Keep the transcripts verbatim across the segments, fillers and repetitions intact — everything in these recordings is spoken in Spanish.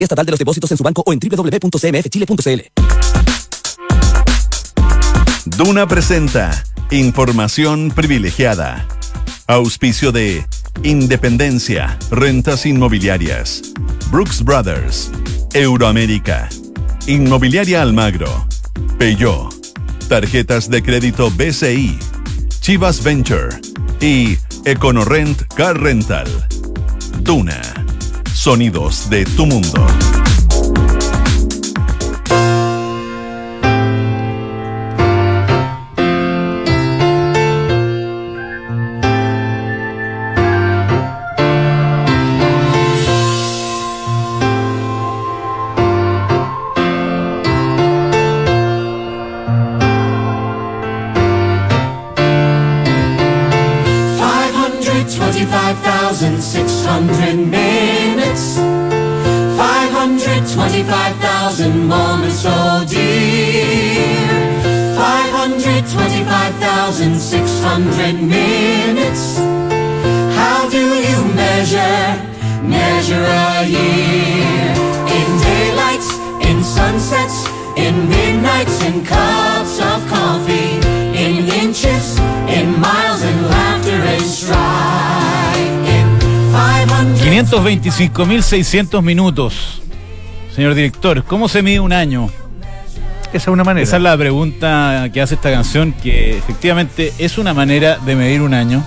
estatal de los depósitos en su banco o en doble u doble u doble u punto c m f chile punto c l. Duna presenta Información Privilegiada. Auspicio de Independencia, Rentas Inmobiliarias, Brooks Brothers, Euroamérica, Inmobiliaria Almagro, Peugeot, Tarjetas de Crédito B C I, Chivas Venture y EconoRent Car Rental. Duna, sonidos de tu mundo. six hundred minutes, five hundred twenty-five thousand moments, oh dear. five hundred twenty-five thousand six hundred minutes. How do you measure, measure a year? In daylights, in sunsets, in midnights, in cups of coffee, in inches, in miles, in laughter and strife. quinientos veinticinco mil seiscientos minutos. Señor director, ¿cómo se mide un año? Esa es una manera. Esa es la pregunta que hace esta canción, que efectivamente es una manera de medir un año.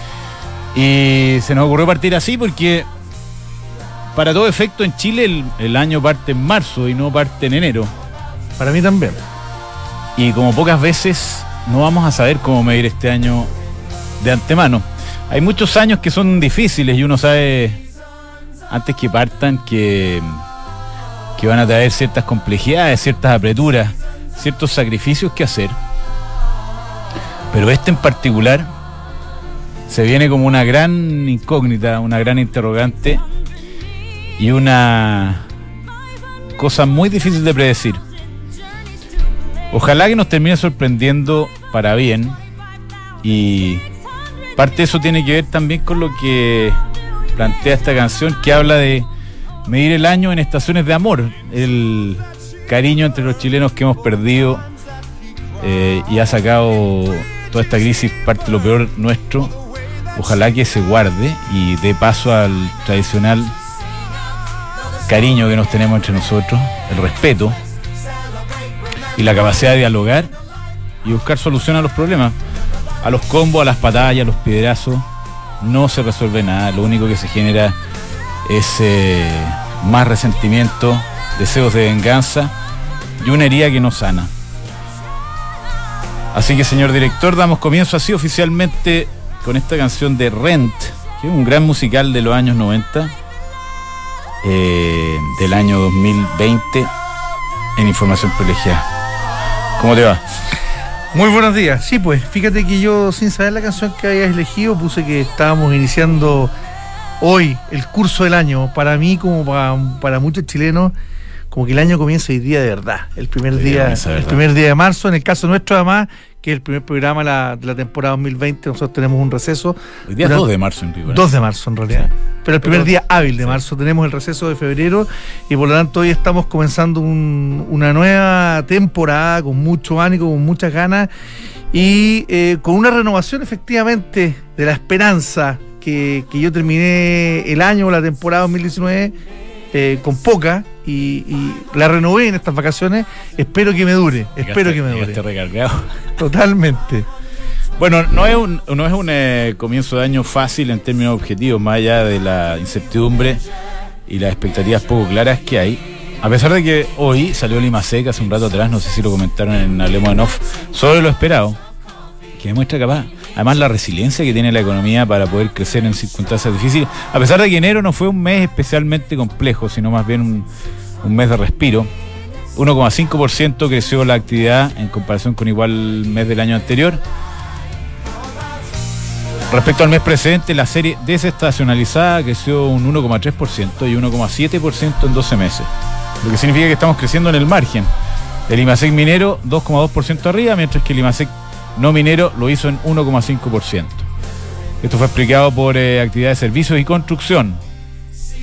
Y se nos ocurrió partir así porque, para todo efecto, en Chile el, el año parte en marzo y no parte en enero. Para mí también. Y como pocas veces, no vamos a saber cómo medir este año de antemano. Hay muchos años que son difíciles y uno sabe antes que partan que, que van a traer ciertas complejidades, ciertas apreturas, ciertos sacrificios que hacer. Pero este en particular se viene como una gran incógnita, una gran interrogante y una cosa muy difícil de predecir. Ojalá que nos termine sorprendiendo para bien, y parte de eso tiene que ver también con lo que plantea esta canción, que habla de medir el año en estaciones de amor, el cariño entre los chilenos que hemos perdido, eh, y ha sacado toda esta crisis parte de lo peor nuestro. Ojalá que se guarde y dé paso al tradicional cariño que nos tenemos entre nosotros, el respeto y la capacidad de dialogar y buscar solución a los problemas. A los combos, a las patadas, a los piedrazos no se resuelve nada. Lo único que se genera es eh, más resentimiento, deseos de venganza y una herida que no sana. Así que, señor director, damos comienzo así oficialmente con esta canción de Rent, que es un gran musical de los años noventa, eh, del año dos mil veinte, en Información Privilegiada. ¿Cómo te va? Muy buenos días. Sí, pues, fíjate que yo, sin saber la canción que habías elegido, puse que estábamos iniciando hoy el curso del año. Para mí, como para, para muchos chilenos, como que el año comienza hoy día de verdad. El primer día, el primer día de marzo. En el caso nuestro, además, que es el primer programa de la, de la temporada dos mil veinte, nosotros tenemos un receso. Hoy día es dos de marzo en rigor. dos de marzo, en realidad. Sí. Pero el primer Pero, día hábil de marzo, sí. Tenemos el receso de febrero y por lo tanto hoy estamos comenzando un, una nueva temporada con mucho ánimo, con muchas ganas y eh, con una renovación efectivamente de la esperanza que, que yo terminé el año, la temporada dos mil diecinueve, eh, con poca y, y la renové en estas vacaciones. Espero que me dure, espero que me dure. Llegaste recargado. Totalmente. Bueno, no es un, no es un eh, comienzo de año fácil en términos objetivos, más allá de la incertidumbre y las expectativas poco claras que hay. A pesar de que hoy salió el IMASEC hace un rato atrás, no sé si lo comentaron en Hablemos en Off, sobre lo esperado, que demuestra capaz, además la resiliencia que tiene la economía para poder crecer en circunstancias difíciles, a pesar de que enero no fue un mes especialmente complejo, sino más bien un, un mes de respiro. uno coma cinco por ciento creció la actividad en comparación con igual mes del año anterior. Respecto al mes precedente, la serie desestacionalizada creció un uno coma tres por ciento y uno coma siete por ciento en doce meses, lo que significa que estamos creciendo en el margen. El IMASEC minero dos coma dos por ciento arriba, mientras que el IMASEC no minero lo hizo en uno coma cinco por ciento. Esto fue explicado por eh, actividad de servicios y construcción.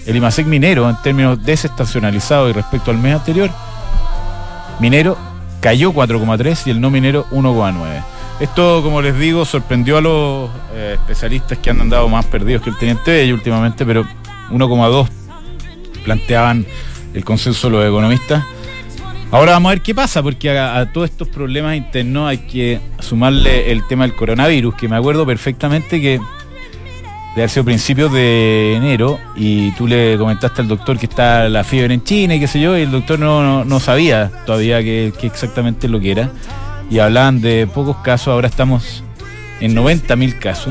El IMASEC minero, en términos desestacionalizados y respecto al mes anterior, minero cayó cuatro coma tres y el no minero uno coma nueve. Esto, como les digo, sorprendió a los eh, especialistas que han andado más perdidos que el Teniente Bello últimamente, pero uno coma dos planteaban el consenso de los economistas. Ahora vamos a ver qué pasa, porque a, a todos estos problemas internos hay que sumarle el tema del coronavirus, que me acuerdo perfectamente que de haber sido principios de enero y tú le comentaste al doctor que está la fiebre en China y qué sé yo, y el doctor no, no, no sabía todavía qué exactamente lo que era, y hablaban de pocos casos. Ahora estamos en noventa mil casos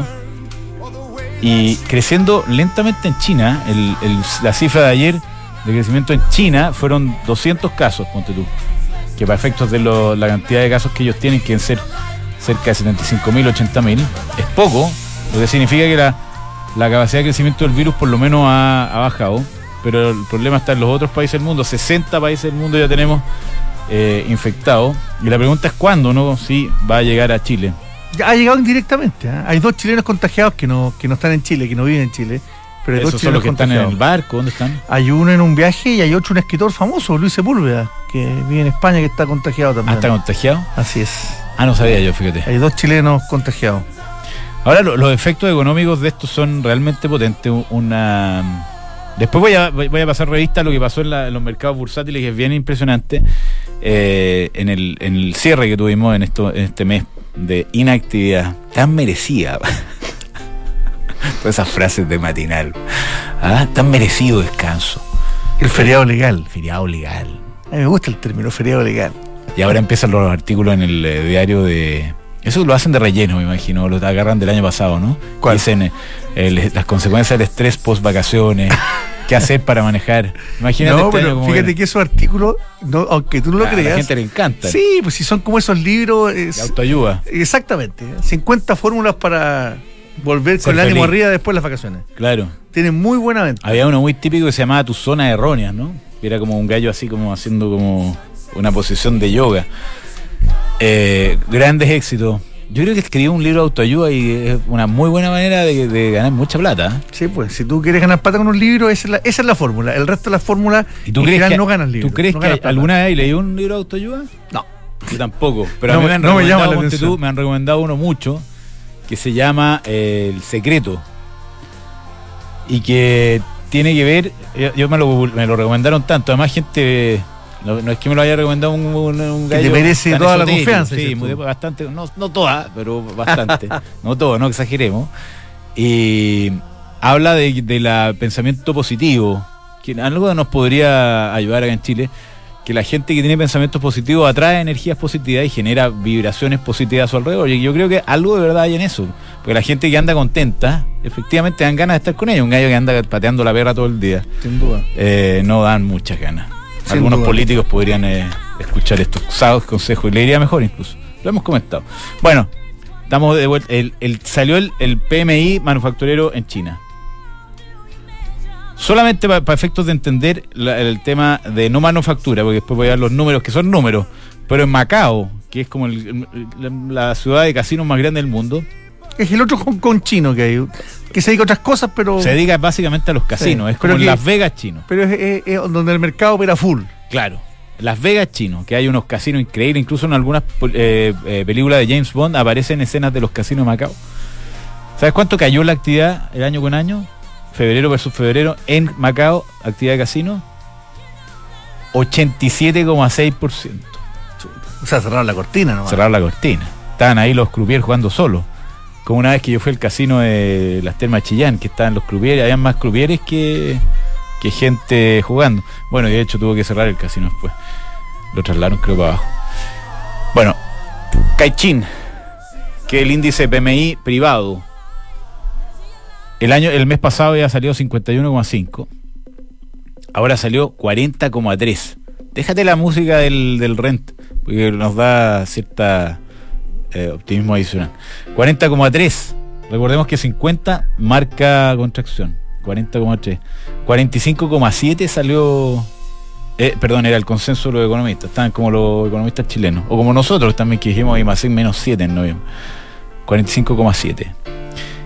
y creciendo lentamente en China. El, el, la cifra de ayer de crecimiento en China fueron doscientos casos, ponte tú, que para efectos de lo, la cantidad de casos que ellos tienen, que en ser cerca de setenta y cinco mil, ochenta mil, es poco, lo que significa que la La capacidad de crecimiento del virus por lo menos ha, ha bajado, pero el problema está en los otros países del mundo. sesenta países del mundo ya tenemos eh, infectados, y la pregunta es cuándo, ¿no? Si va a llegar a Chile. Ya ha llegado indirectamente, ¿eh? Hay dos chilenos contagiados que no, que no están en Chile, que no viven en Chile. Pero hay ¿Esos dos son los que están en contagiados. el barco? ¿Dónde están? Hay uno en un viaje y hay otro, un escritor famoso, Luis Sepúlveda, que vive en España, que está contagiado también. ¿Ah, está contagiado? Así es. Ah, no sabía yo, fíjate. Hay dos chilenos contagiados. Ahora, lo, los efectos económicos de esto son realmente potentes. Una Después voy a, voy a pasar revista a lo que pasó en, la, en los mercados bursátiles, que es bien impresionante, eh, en, el, en el cierre que tuvimos en, esto, en este mes de inactividad tan merecida. Todas esas frases de matinal. ¿Ah? Tan merecido descanso. El feriado legal. El feriado legal. A mí me gusta el término feriado legal. Y ahora empiezan los artículos en el eh, diario de... Eso lo hacen de relleno, me imagino, lo agarran del año pasado, ¿no? ¿Cuál? Dicen eh, el, las consecuencias del estrés post vacaciones, qué hacer para manejar. Imagínate No, este pero año cómo fíjate era. que esos artículos, no, aunque tú no lo A creas. la gente le encanta. Sí, pues si son como esos libros. De Es, autoayuda. exactamente. cincuenta fórmulas para volver Ser con el ánimo feliz. arriba después de las vacaciones. Claro. Tienen muy buena venta. Había uno muy típico que se llamaba Tu Zona Errónea, ¿no? Que era como un gallo así como haciendo como una posición de yoga. Eh, grandes éxitos. Yo creo que escribió un libro de autoayuda y es una muy buena manera de, de ganar mucha plata. Sí, pues si tú quieres ganar plata con un libro, esa es la, esa es la fórmula. El resto de las fórmulas ¿Y tú en crees general que, no ganas libros. ¿tú crees no que ganas plata. alguna vez leí un libro de autoayuda? No. Yo tampoco. Pero No a mí me- me han no me llama recomendado, la ponte atención. tú, me han recomendado uno mucho que se llama eh, El Secreto. Y que tiene que ver, yo, yo me, lo, me lo recomendaron tanto, además gente, no, no es que me lo haya recomendado un, un, un Que te gallo merece tan toda la esotérico, confianza, sí, dices muy- tú. bastante, no, no toda, pero bastante, no todo, no exageremos. Y habla de, de la pensamiento positivo, que algo nos podría ayudar acá en Chile, que la gente que tiene pensamientos positivos atrae energías positivas y genera vibraciones positivas a su alrededor. Y yo creo que algo de verdad hay en eso. Porque la gente que anda contenta, efectivamente dan ganas de estar con ella. Un gallo que anda pateando la perra todo el día, Sin duda. eh, no dan muchas ganas. Sin Algunos duda. políticos podrían eh, escuchar estos sabios consejos y le iría mejor incluso. Lo hemos comentado. Bueno, estamos de vuelta. El, el, salió el, el P M I manufacturero en China. Solamente para pa efectos de entender la, el tema de no manufactura, porque después voy a dar los números, que son números, pero en Macao, que es como el, el, la ciudad de casinos más grande del mundo, Es el otro Hong Kong chino que hay, que se dedica a otras cosas, pero se dedica básicamente a los casinos. Sí, Es como pero en que- Las Vegas chino. pero es, es- es donde el mercado opera full. Claro. Las Vegas chino, que hay unos casinos increíbles, incluso en algunas eh, eh, películas de James Bond aparecen escenas de los casinos de Macao. ¿Sabes cuánto cayó la actividad el año con año? Febrero versus febrero en Macao, actividad de casino, ochenta y siete coma seis por ciento. O sea, cerraron la cortina, ¿no? Cerraron la cortina. Estaban ahí los croupiers jugando solos. Como una vez que yo fui al casino de las Termas Chillán, que estaban los croupiers, había más croupiers que, que gente jugando. Bueno, y de hecho tuvo que cerrar el casino después. Lo trasladaron creo para abajo. Bueno, Caixin, que es el índice P M I privado. El año, el mes pasado había salido cincuenta y uno coma cinco. Ahora salió cuarenta coma tres. Déjate la música del, del Rent, porque nos da cierta eh, optimismo adicional. cuarenta coma tres. Recordemos que cincuenta marca contracción. cuarenta coma tres. cuarenta y cinco coma siete salió. Eh, perdón, era el consenso de los economistas. Estaban como los economistas chilenos. O como nosotros también, que dijimos IMASEC menos siete en noviembre. cuarenta y cinco coma siete.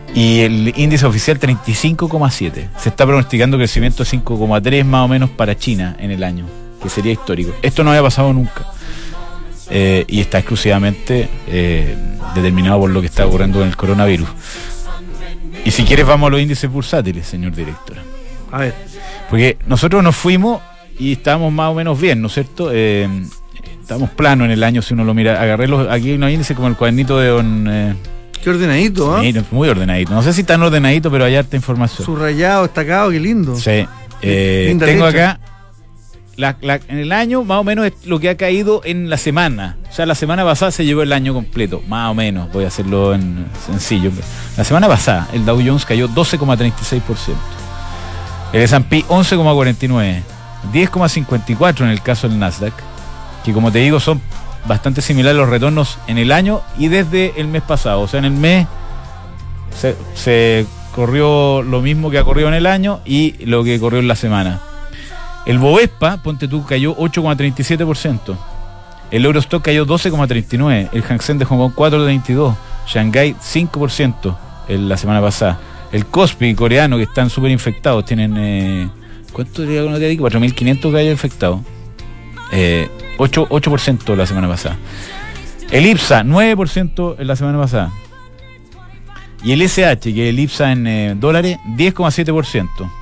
Y el índice oficial treinta y cinco coma siete. Se está pronosticando crecimiento de cinco coma tres más o menos para China en el año, que sería histórico. Esto no había pasado nunca. Eh, y está exclusivamente eh, determinado por lo que está ocurriendo con el coronavirus. Y si quieres vamos a los índices bursátiles, señor director. A ver. Porque nosotros nos fuimos y estábamos más o menos bien, ¿no es cierto? Eh, estábamos planos en el año, si uno lo mira. Agarré los, aquí unos índices como el cuadernito de don... Eh, Qué ordenadito, ¿eh? sí, muy ordenadito. No sé si tan ordenadito, pero hay harta información. Subrayado, destacado, qué lindo. Sí. Eh, Linda tengo letra. acá la, la, en el año más o menos es lo que ha caído en la semana. O sea, la semana pasada se llevó el año completo, más o menos. Voy a hacerlo en sencillo. La semana pasada el Dow Jones cayó doce coma treinta y seis por ciento. El S and P once coma cuarenta y nueve. diez coma cincuenta y cuatro en el caso del Nasdaq. Que como te digo son bastante similares los retornos en el año y desde el mes pasado. O sea, en el mes se, se corrió lo mismo que ha corrido en el año y lo que corrió en la semana. El Bovespa, ponte tú, cayó ocho coma treinta y siete por ciento. El Eurostock cayó doce coma treinta y nueve por ciento. El Hang Seng de Hong Kong cuatro coma treinta y dos por ciento. Shanghai cinco por ciento en la semana pasada. El Kospi coreano, que están súper infectados, tienen... Eh, ¿cuánto diría uno de aquí? cuatro mil quinientos casos infectados. Eh, ocho por ciento la semana pasada. El I P S A nueve por ciento en la semana pasada. Y el S H, que es el I P S A en eh, dólares, diez coma siete por ciento.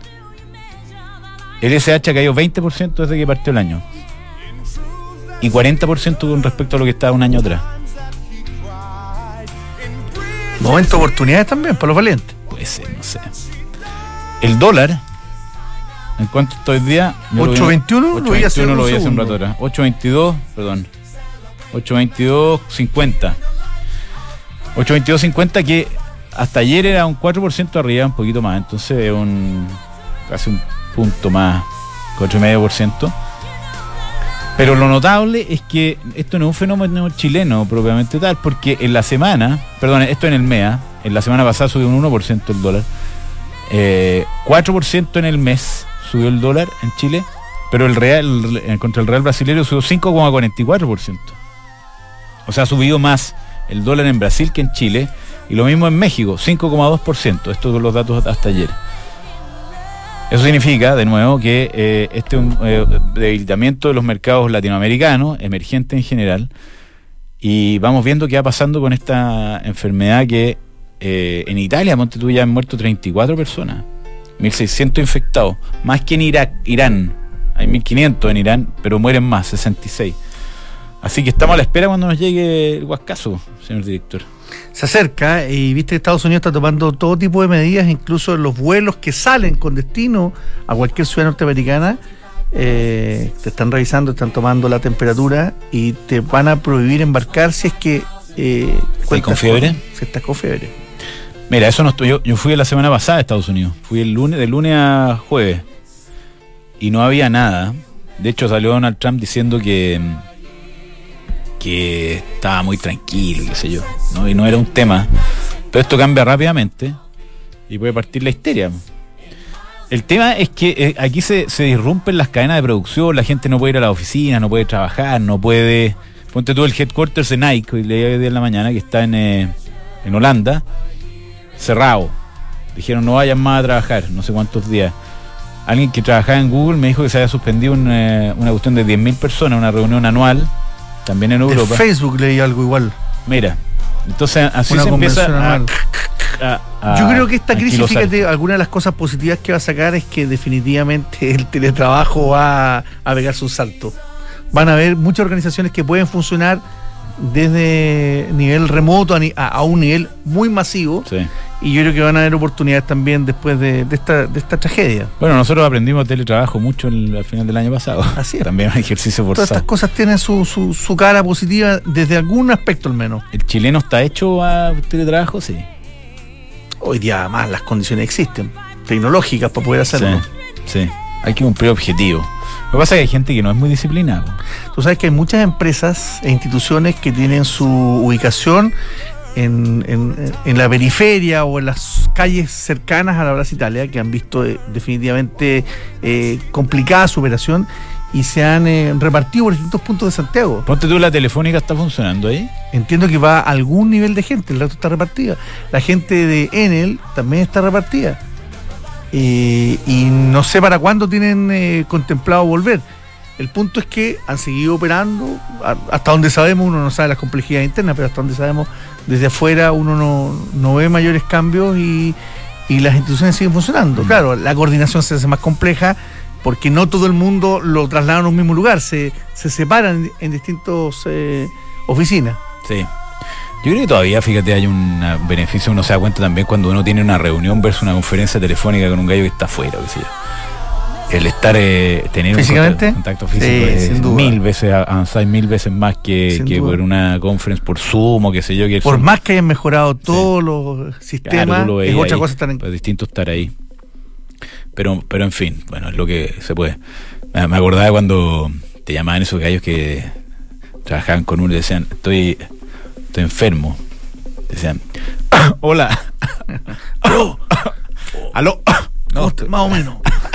El S H ha caído veinte por ciento desde que partió el año. Y cuarenta por ciento con respecto a lo que estaba un año atrás. Momento de oportunidades también para los valientes. Puede ser, no sé. El dólar, ¿en cuánto está hoy día? ocho veintiuno, lo vi hace un lo vi hace un segundo. rato atrás. ocho veintidós, perdón. ocho veintidós cincuenta. ocho veintidós cincuenta, que hasta ayer era un cuatro por ciento arriba, un poquito más. Entonces es un casi un punto más, cuatro coma cinco por ciento. Pero lo notable es que esto no es un fenómeno chileno propiamente tal, porque en la semana, perdón, esto en el M E A, en la semana pasada subió un uno por ciento el dólar, eh, cuatro por ciento en el mes subió el dólar en Chile, pero el real, el, contra el real brasileño subió cinco coma cuarenta y cuatro por ciento. O sea, ha subido más el dólar en Brasil que en Chile, y lo mismo en México, cinco coma dos por ciento. Estos son los datos hasta ayer. Eso significa, de nuevo, que eh, este es un eh, debilitamiento de los mercados latinoamericanos, emergentes en general, y vamos viendo qué va pasando con esta enfermedad que eh, en Italia, monte tú, ya han muerto treinta y cuatro personas, mil seiscientos infectados, más que en Irak, Irán, hay mil quinientos en Irán, pero mueren más, sesenta y seis. Así que estamos a la espera cuando nos llegue el guascazo, señor director. Se acerca y viste que Estados Unidos está tomando todo tipo de medidas, incluso los vuelos que salen con destino a cualquier ciudad norteamericana, eh, te están revisando, están tomando la temperatura y te van a prohibir embarcar si es que eh, ¿Estás con fiebre? Si estás con fiebre. Mira, eso no estoy, yo, yo fui la semana pasada a Estados Unidos, fui el lunes, de lunes a jueves, y no había nada. De hecho salió Donald Trump diciendo que que estaba muy tranquilo, qué sé yo, ¿no? Y no era un tema, pero esto cambia rápidamente y puede partir la histeria. El tema es que eh, aquí se, se disrumpen las cadenas de producción, la gente no puede ir a la oficina, no puede trabajar, no puede... Ponte tú el headquarters de Nike, hoy leí hoy día en la mañana, que está en, eh, en Holanda, cerrado. Dijeron no vayan más a trabajar, no sé cuántos días. Alguien que trabajaba en Google me dijo que se había suspendido un, eh, una cuestión de diez mil personas, una reunión anual, también en Europa. En Facebook leí algo igual. Mira, entonces así Una se empieza a, anual. a, a Yo creo que esta crisis, anquilosar. fíjate, alguna de las cosas positivas que va a sacar es que definitivamente el teletrabajo va a pegarse un salto. Van a haber muchas organizaciones que pueden funcionar desde nivel remoto a, ni- a, a un nivel muy masivo, Sí. y yo creo que van a haber oportunidades también después de, de esta de esta tragedia. Bueno, nosotros aprendimos teletrabajo mucho el, al final del año pasado. Así es. También un ejercicio Todas estas forzado. cosas tienen su, su, su cara positiva desde algún aspecto al menos. ¿El chileno está hecho a teletrabajo? Sí. Hoy día además las condiciones existen, tecnológicas para poder hacerlo. Sí, sí. Hay que cumplir objetivos. Lo que pasa es que hay gente que no es muy disciplinada. Tú sabes que hay muchas empresas e instituciones que tienen su ubicación en, en, en la periferia o en las calles cercanas a la Plaza Italia, que han visto eh, definitivamente eh, complicada su operación, y se han eh, repartido por distintos puntos de Santiago. Ponte tú, la telefónica está funcionando ahí. Entiendo que va a algún nivel de gente, el resto está repartida. La gente de Enel también está repartida. Eh, y no sé para cuándo tienen eh, contemplado volver. El punto es que han seguido operando, a, hasta donde sabemos, uno no sabe las complejidades internas, pero hasta donde sabemos, desde afuera uno no, no ve mayores cambios y, y las instituciones siguen funcionando. Claro, la coordinación se hace más compleja porque no todo el mundo lo trasladan a un mismo lugar, se, se separan en, en distintas eh, oficinas. Sí. Yo creo que todavía, fíjate, hay un beneficio, uno se da cuenta también cuando uno tiene una reunión versus una conferencia telefónica con un gallo que está afuera, qué sé yo. El estar, eh, tener un contacto, contacto físico sí, es mil veces, avanzar mil veces más que, que por una conference, por Zoom o qué sé yo. Que por Zoom, más que hayan mejorado todos sí. los sistemas, claro, es otra ahí, cosa estar en... Es distinto estar ahí. Pero, pero en fin, bueno, es lo que se puede. Me, me acordaba cuando te llamaban esos gallos que trabajaban con uno y decían, estoy, estoy enfermo. Decían, hola. Aló. Aló. No, más o menos.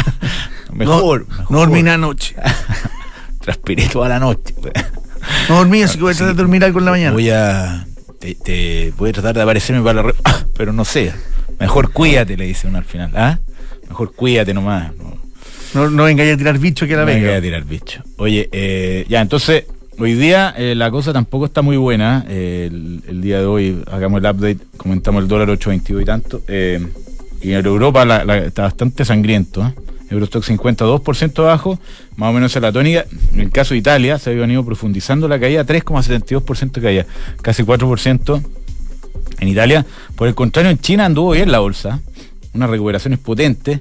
Mejor, no, mejor. No dormí la noche. Transpiré toda la noche. No dormí, así que voy a tratar de dormir algo en la mañana. Voy a. Te, te, voy a tratar de aparecerme para la. Re... Pero no sé. Mejor cuídate, le dice uno al final. ¿Ah? Mejor cuídate nomás. No, no, no vengáis a tirar bicho que la venga. No vengáis a tirar bicho. Oye, eh, ya, entonces, hoy día eh, la cosa tampoco está muy buena. Eh, el, el día de hoy, hagamos el update, comentamos el dólar ocho veintidós y tanto. Eh, y en Europa la, la, está bastante sangriento, ¿eh? Eurostock cincuenta, dos por ciento abajo, más o menos esa es la tónica. En el caso de Italia se ha venido profundizando la caída, tres coma setenta y dos por ciento de caída, casi cuatro por ciento en Italia. Por el contrario, en China anduvo bien la bolsa, unas recuperaciones potentes.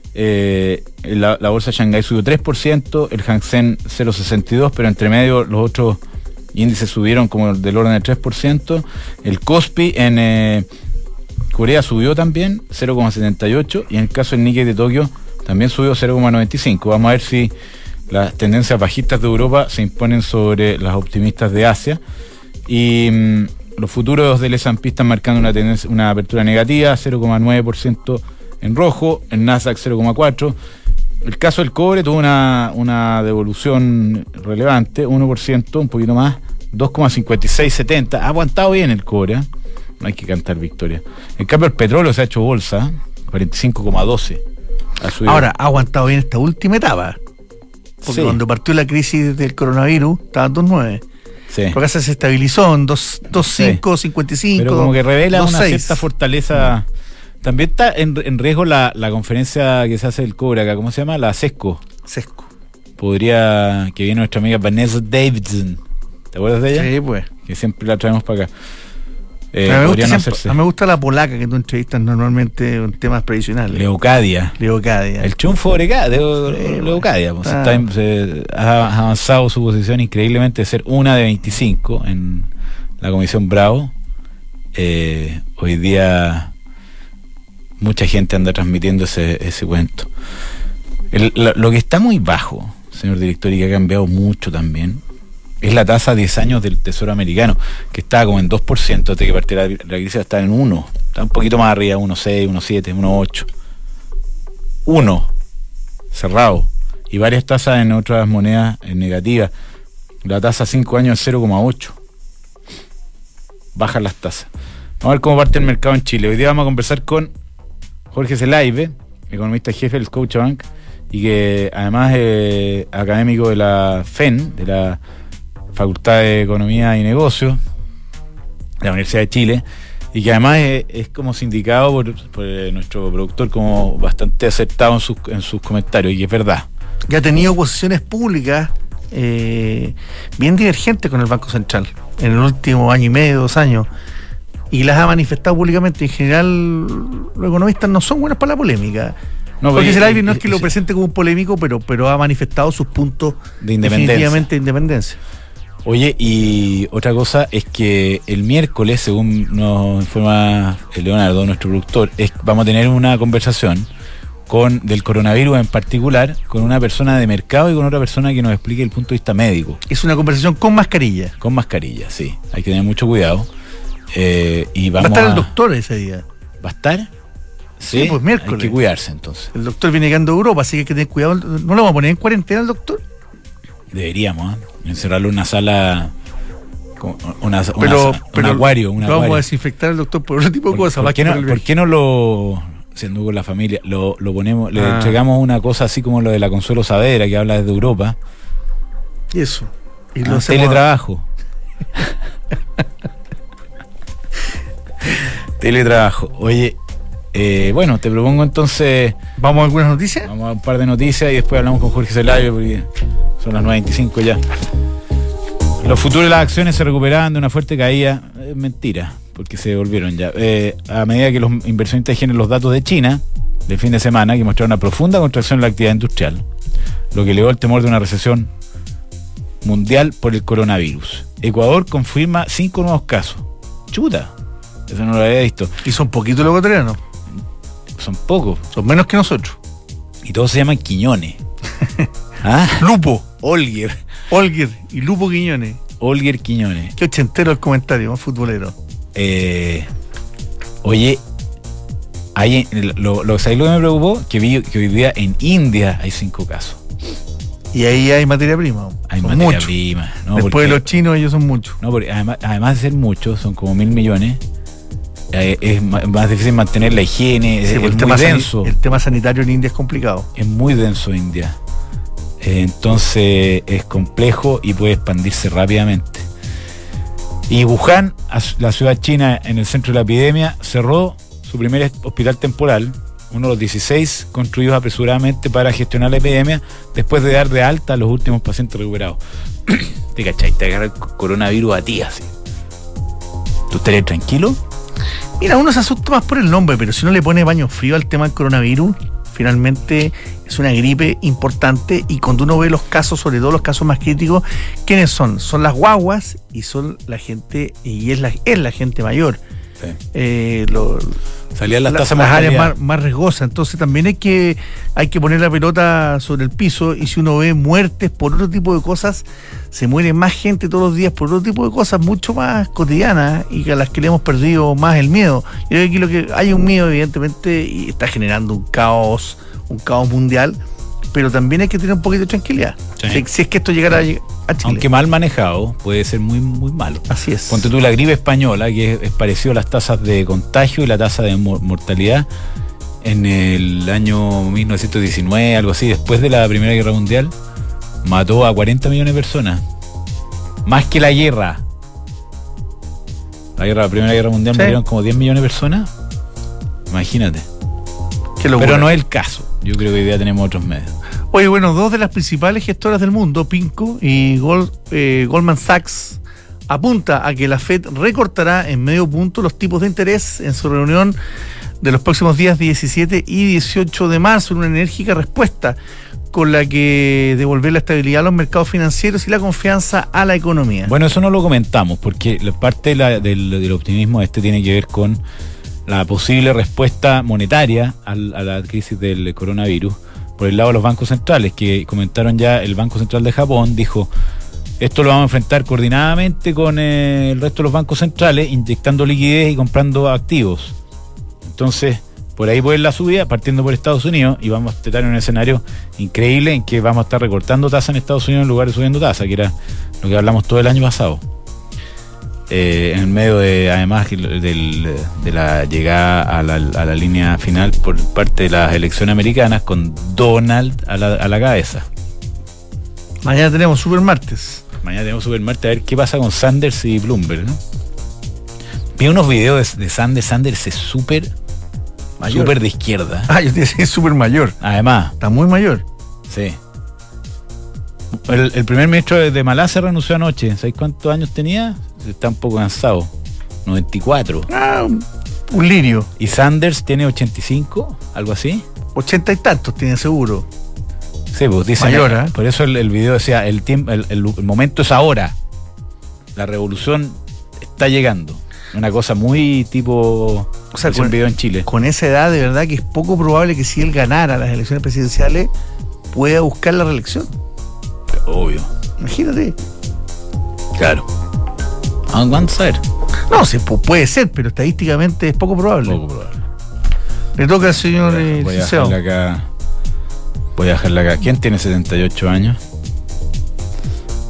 Eh, la, la bolsa de Shanghái subió tres por ciento, el Hang Seng cero coma sesenta y dos por ciento, pero entre medio los otros índices subieron como del orden del tres por ciento. El Kospi en eh, Corea subió también cero coma setenta y ocho por ciento, y en el caso del Nikkei de Tokio también subió cero coma noventa y cinco. Vamos a ver si las tendencias bajistas de Europa se imponen sobre las optimistas de Asia. Y mmm, los futuros del S and P están marcando una tendencia, una apertura negativa, cero coma nueve por ciento en rojo, el Nasdaq cero coma cuatro por ciento. El caso del cobre tuvo una, una devolución relevante, uno por ciento, un poquito más, dos coma cincuenta y seis setenta. Ha aguantado bien el cobre, ¿eh? No hay que cantar victoria. En cambio el petróleo se ha hecho bolsa, cuarenta y cinco coma doce. Ahora, ha aguantado bien esta última etapa. Porque sí. Cuando partió la crisis del coronavirus, estaba en dos coma nueve. Sí. Porque se estabilizó en dos coma cinco, sí. cincuenta y cinco. Pero como que revela dos coma seis. Una cierta fortaleza. Mm. También está en, en riesgo la, la conferencia que se hace del cobre acá. ¿Cómo se llama? La CESCO. CESCO. Podría, que viene nuestra amiga Vanessa Davidson. ¿Te acuerdas de ella? Sí, pues. Que siempre la traemos para acá. Eh, a, mí me siempre, a mí me gusta la polaca que tú entrevistas normalmente en temas previsionales. Leocadia. Leocadia. El triunfo de sí, Leocadia. Pues, ah. está, se, ha avanzado su posición increíblemente de ser una de veinticinco en la Comisión Bravo. Eh, hoy día mucha gente anda transmitiendo ese, ese cuento. El, lo, lo que está muy bajo, señor director, y que ha cambiado mucho también, es la tasa de diez años del Tesoro americano, que estaba como en dos por ciento antes de que partiera la, la crisis, está en uno, está un poquito más arriba, uno coma seis, uno coma siete, uno coma ocho. uno, cerrado. Y varias tasas en otras monedas en negativas. La tasa a cinco años es cero coma ocho. Bajan las tasas. Vamos a ver cómo parte el mercado en Chile. Hoy día vamos a conversar con Jorge Zelaibe, economista jefe del Scotiabank, y que además es académico de la F E N, de la Facultad de Economía y Negocios de la Universidad de Chile, y que además es, es como sindicado por, por nuestro productor como bastante acertado en sus, en sus comentarios, y que es verdad. Ya ha tenido posiciones públicas eh, bien divergentes con el Banco Central en el último año y medio, dos años, y las ha manifestado públicamente. En general, los economistas no son buenos para la polémica. No, porque Zelaibe no es que lo presente como un polémico, pero, pero ha manifestado sus puntos de independencia. Definitivamente de independencia. Oye, y otra cosa es que el miércoles, según nos informa Leonardo, nuestro productor, es, vamos a tener una conversación con del coronavirus en particular, con una persona de mercado y con otra persona que nos explique el punto de vista médico. Es una conversación con mascarilla. Con mascarilla, sí. Hay que tener mucho cuidado. Eh, y vamos ¿Va a estar a... el doctor ese día? ¿Va a estar? Sí, sí, pues miércoles. Hay que cuidarse entonces. El doctor viene llegando a Europa, así que hay que tener cuidado. ¿No lo vamos a poner en cuarentena el doctor? Deberíamos, ¿eh? Encerrarlo en una sala, una, una, pero, un pero acuario. Un vamos acuario. a desinfectar al doctor por otro tipo de ¿Por, cosas. ¿por, más qué que no, por el ¿Por viaje. qué no lo, siendo con la familia, lo, lo ponemos, le Ah. entregamos una cosa así como lo de la Consuelo Saavedra, que habla desde Europa? Y eso. Y Ah, lo hacemos- teletrabajo. Teletrabajo. Oye, eh, bueno, te propongo entonces, ¿Vamos a algunas noticias? vamos a un par de noticias y después hablamos con Jorge Celayo porque son las nueve veinticinco ya. Los futuros de las acciones se recuperaban de una fuerte caída. Es mentira, porque se volvieron ya. Eh, a medida que los inversionistas tienen los datos de China del fin de semana, que mostraron una profunda contracción en la actividad industrial, lo que elevó el temor de una recesión mundial por el coronavirus. Ecuador confirma cinco nuevos casos. Chuta, eso no lo había visto. Y son poquitos los ecuatorianos. Son pocos. Son menos que nosotros. Y todos se llaman Quiñones. ¿Ah? Lupo, Olger. Olger y Lupo Quiñones. Olger Quiñones. Qué ochentero el comentario, más futbolero. Eh, oye, hay, lo, lo, ¿sabes lo que me preocupó? Que vi que hoy día en India hay cinco casos. Y ahí hay materia prima. Hay son materia muchos. prima. ¿no? Después Porque- de los chinos, ellos son muchos. No, porque además, además de ser muchos, son como mil millones. Eh, es ma- más difícil mantener la higiene. Sí, es, pues es el, muy tema sani- denso. el tema sanitario en India es complicado. Es muy denso India. Eh, entonces es complejo y puede expandirse rápidamente. Y Wuhan, as- la ciudad china en el centro de la epidemia, cerró su primer hospital temporal, uno de los dieciséis construidos apresuradamente para gestionar la epidemia, después de dar de alta a los últimos pacientes recuperados. ¿Te cachai? Te agarra el coronavirus a ti así. ¿Tú estarías tranquilo? Mira, uno se asusta más por el nombre, pero si uno le pone baño frío al tema del coronavirus, finalmente es una gripe importante. Y cuando uno ve los casos, sobre todo los casos más críticos, ¿quiénes son? Son las guaguas y son la gente, y es la, es la gente mayor. Sí. Eh, lo- Salían las la- tasas las de áreas mortalidad. más, más riesgosas. Entonces también hay que, hay que poner la pelota sobre el piso, y si uno ve muertes por otro tipo de cosas, se muere más gente todos los días por otro tipo de cosas mucho más cotidianas y a las que le hemos perdido más el miedo. Yo creo que aquí lo que hay un miedo, evidentemente, y está generando un caos, un caos mundial, pero también hay que tener un poquito de tranquilidad. Sí. Si, si es que esto llegara a, lleg- a Chile. Aunque mal manejado, puede ser muy, muy malo. Así es. Ponte tú la gripe española, que es, es parecido a las tasas de contagio y la tasa de mo- mortalidad en el año mil novecientos diecinueve, algo así, después de la Primera Guerra Mundial, mató a cuarenta millones de personas. Más que la guerra. La guerra, la Primera Guerra Mundial, Sí. murieron como diez millones de personas. Imagínate. Qué locura. Pero no es el caso. Yo creo que hoy día tenemos otros medios. Oye, bueno, dos de las principales gestoras del mundo, Pinco y Gold- eh, Goldman Sachs, apunta a que la Fed recortará en medio punto los tipos de interés en su reunión de los próximos días diecisiete y dieciocho de marzo, en una enérgica respuesta con la que devolver la estabilidad a los mercados financieros y la confianza a la economía. Bueno, eso no lo comentamos, porque la parte de la- del, del optimismo este tiene que ver con la posible respuesta monetaria al- a la crisis del coronavirus por el lado de los bancos centrales, que comentaron ya. El Banco Central de Japón dijo: esto lo vamos a enfrentar coordinadamente con eh, el resto de los bancos centrales, inyectando liquidez y comprando activos. Entonces, por ahí puede ir la subida, partiendo por Estados Unidos, y vamos a estar en un escenario increíble en que vamos a estar recortando tasas en Estados Unidos en lugar de subiendo tasas, que era lo que hablamos todo el año pasado. Eh, en el medio de, además, del- de la llegada a la, a la línea final por parte de las elecciones americanas, con Donald a la, a la cabeza. Mañana tenemos Super Martes. Mañana tenemos Super Martes, a ver qué pasa con Sanders y Bloomberg, ¿no? Vi unos videos de, de Sanders. Sanders es súper Mayor. súper de izquierda. Ah, yo te decía, es súper mayor. Además, Está muy mayor. sí. El, el primer ministro de, de Malasia renunció anoche. ¿Sabéis cuántos años tenía? Está un poco cansado. noventa y cuatro. Ah, un, un lirio. Y Sanders tiene ochenta y cinco, algo así. Ochenta y tantos tiene seguro. Sí, pues dicen. Mayor, ¿eh? Por eso el, el video decía: el, tiempo, el, el, el momento es ahora. La revolución está llegando. Una cosa muy tipo. O sea, hizo un con- video en Chile. Con esa edad, de verdad que es poco probable que si él ganara las elecciones presidenciales pueda buscar la reelección. Obvio. Imagínate. Claro. Vamos a ver. No, se pu- puede ser, pero estadísticamente es poco probable. Poco probable. Le toca al señor eh, Voy a Liceo. dejarla acá. Voy a dejarla acá. ¿Quién tiene setenta y ocho años?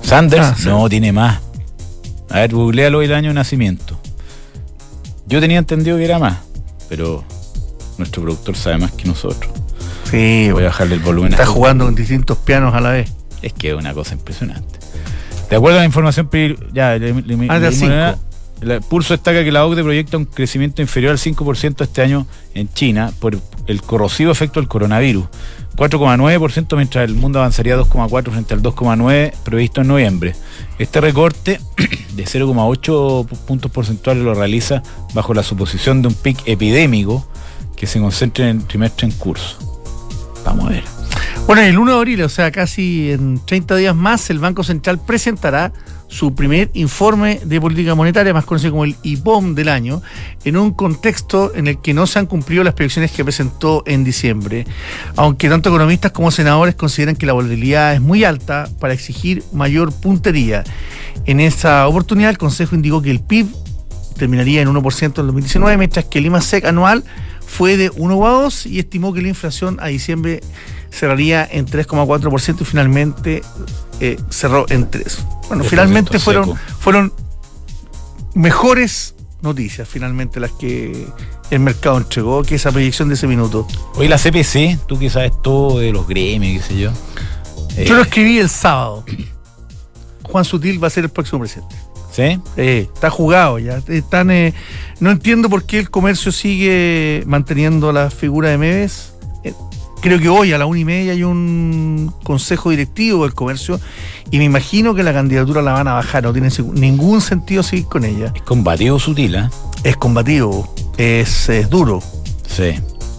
Sanders, Ah, sí. no, tiene más. A ver, googlealo el año de nacimiento. Yo tenía entendido que era más, pero nuestro productor sabe más que nosotros. Sí, Voy a bajarle el volumen. está a- jugando con distintos pianos a la vez. Es que es una cosa impresionante. De acuerdo a la información, pri- ya, le, le, le- Ah, de le- cinco. la- la- Pulso destaca que la O C D E proyecta un crecimiento inferior al cinco por ciento este año en China por el corrosivo efecto del coronavirus. cuatro coma nueve por ciento mientras el mundo avanzaría dos coma cuatro por ciento frente al dos coma nueve por ciento previsto en noviembre. Este recorte de cero coma ocho puntos porcentuales lo realiza bajo la suposición de un pic epidémico que se concentre en el trimestre en curso. Vamos a ver. Bueno, el uno de abril, o sea, casi en treinta días más, el Banco Central presentará su primer informe de política monetaria, más conocido como el I P O M del año, en un contexto en el que no se han cumplido las proyecciones que presentó en diciembre, aunque tanto economistas como senadores consideran que la volatilidad es muy alta para exigir mayor puntería. En esa oportunidad, el Consejo indicó que el P I B terminaría en uno por ciento en dos mil diecinueve, mientras que el IMASEC anual fue de uno coma dos y estimó que la inflación a diciembre cerraría en tres coma cuatro por ciento y finalmente eh, cerró en tres. Bueno, tres por ciento finalmente fueron, seco. fueron mejores noticias finalmente las que el mercado entregó que esa proyección de ese minuto. Hoy la C P C, tú que sabes todo de los gremios, qué sé yo. Eh, Yo lo escribí el sábado. Juan Sutil va a ser el próximo presidente. ¿Sí? Eh, está jugado ya. Están, eh, no entiendo por qué el comercio sigue manteniendo la figura de Meves. Eh, creo que hoy a la una y media hay un consejo directivo del comercio y me imagino que la candidatura la van a bajar. No tiene segu- ningún sentido seguir con ella. Es combativo sutil, ¿eh? Es combativo, es, es duro. Sí.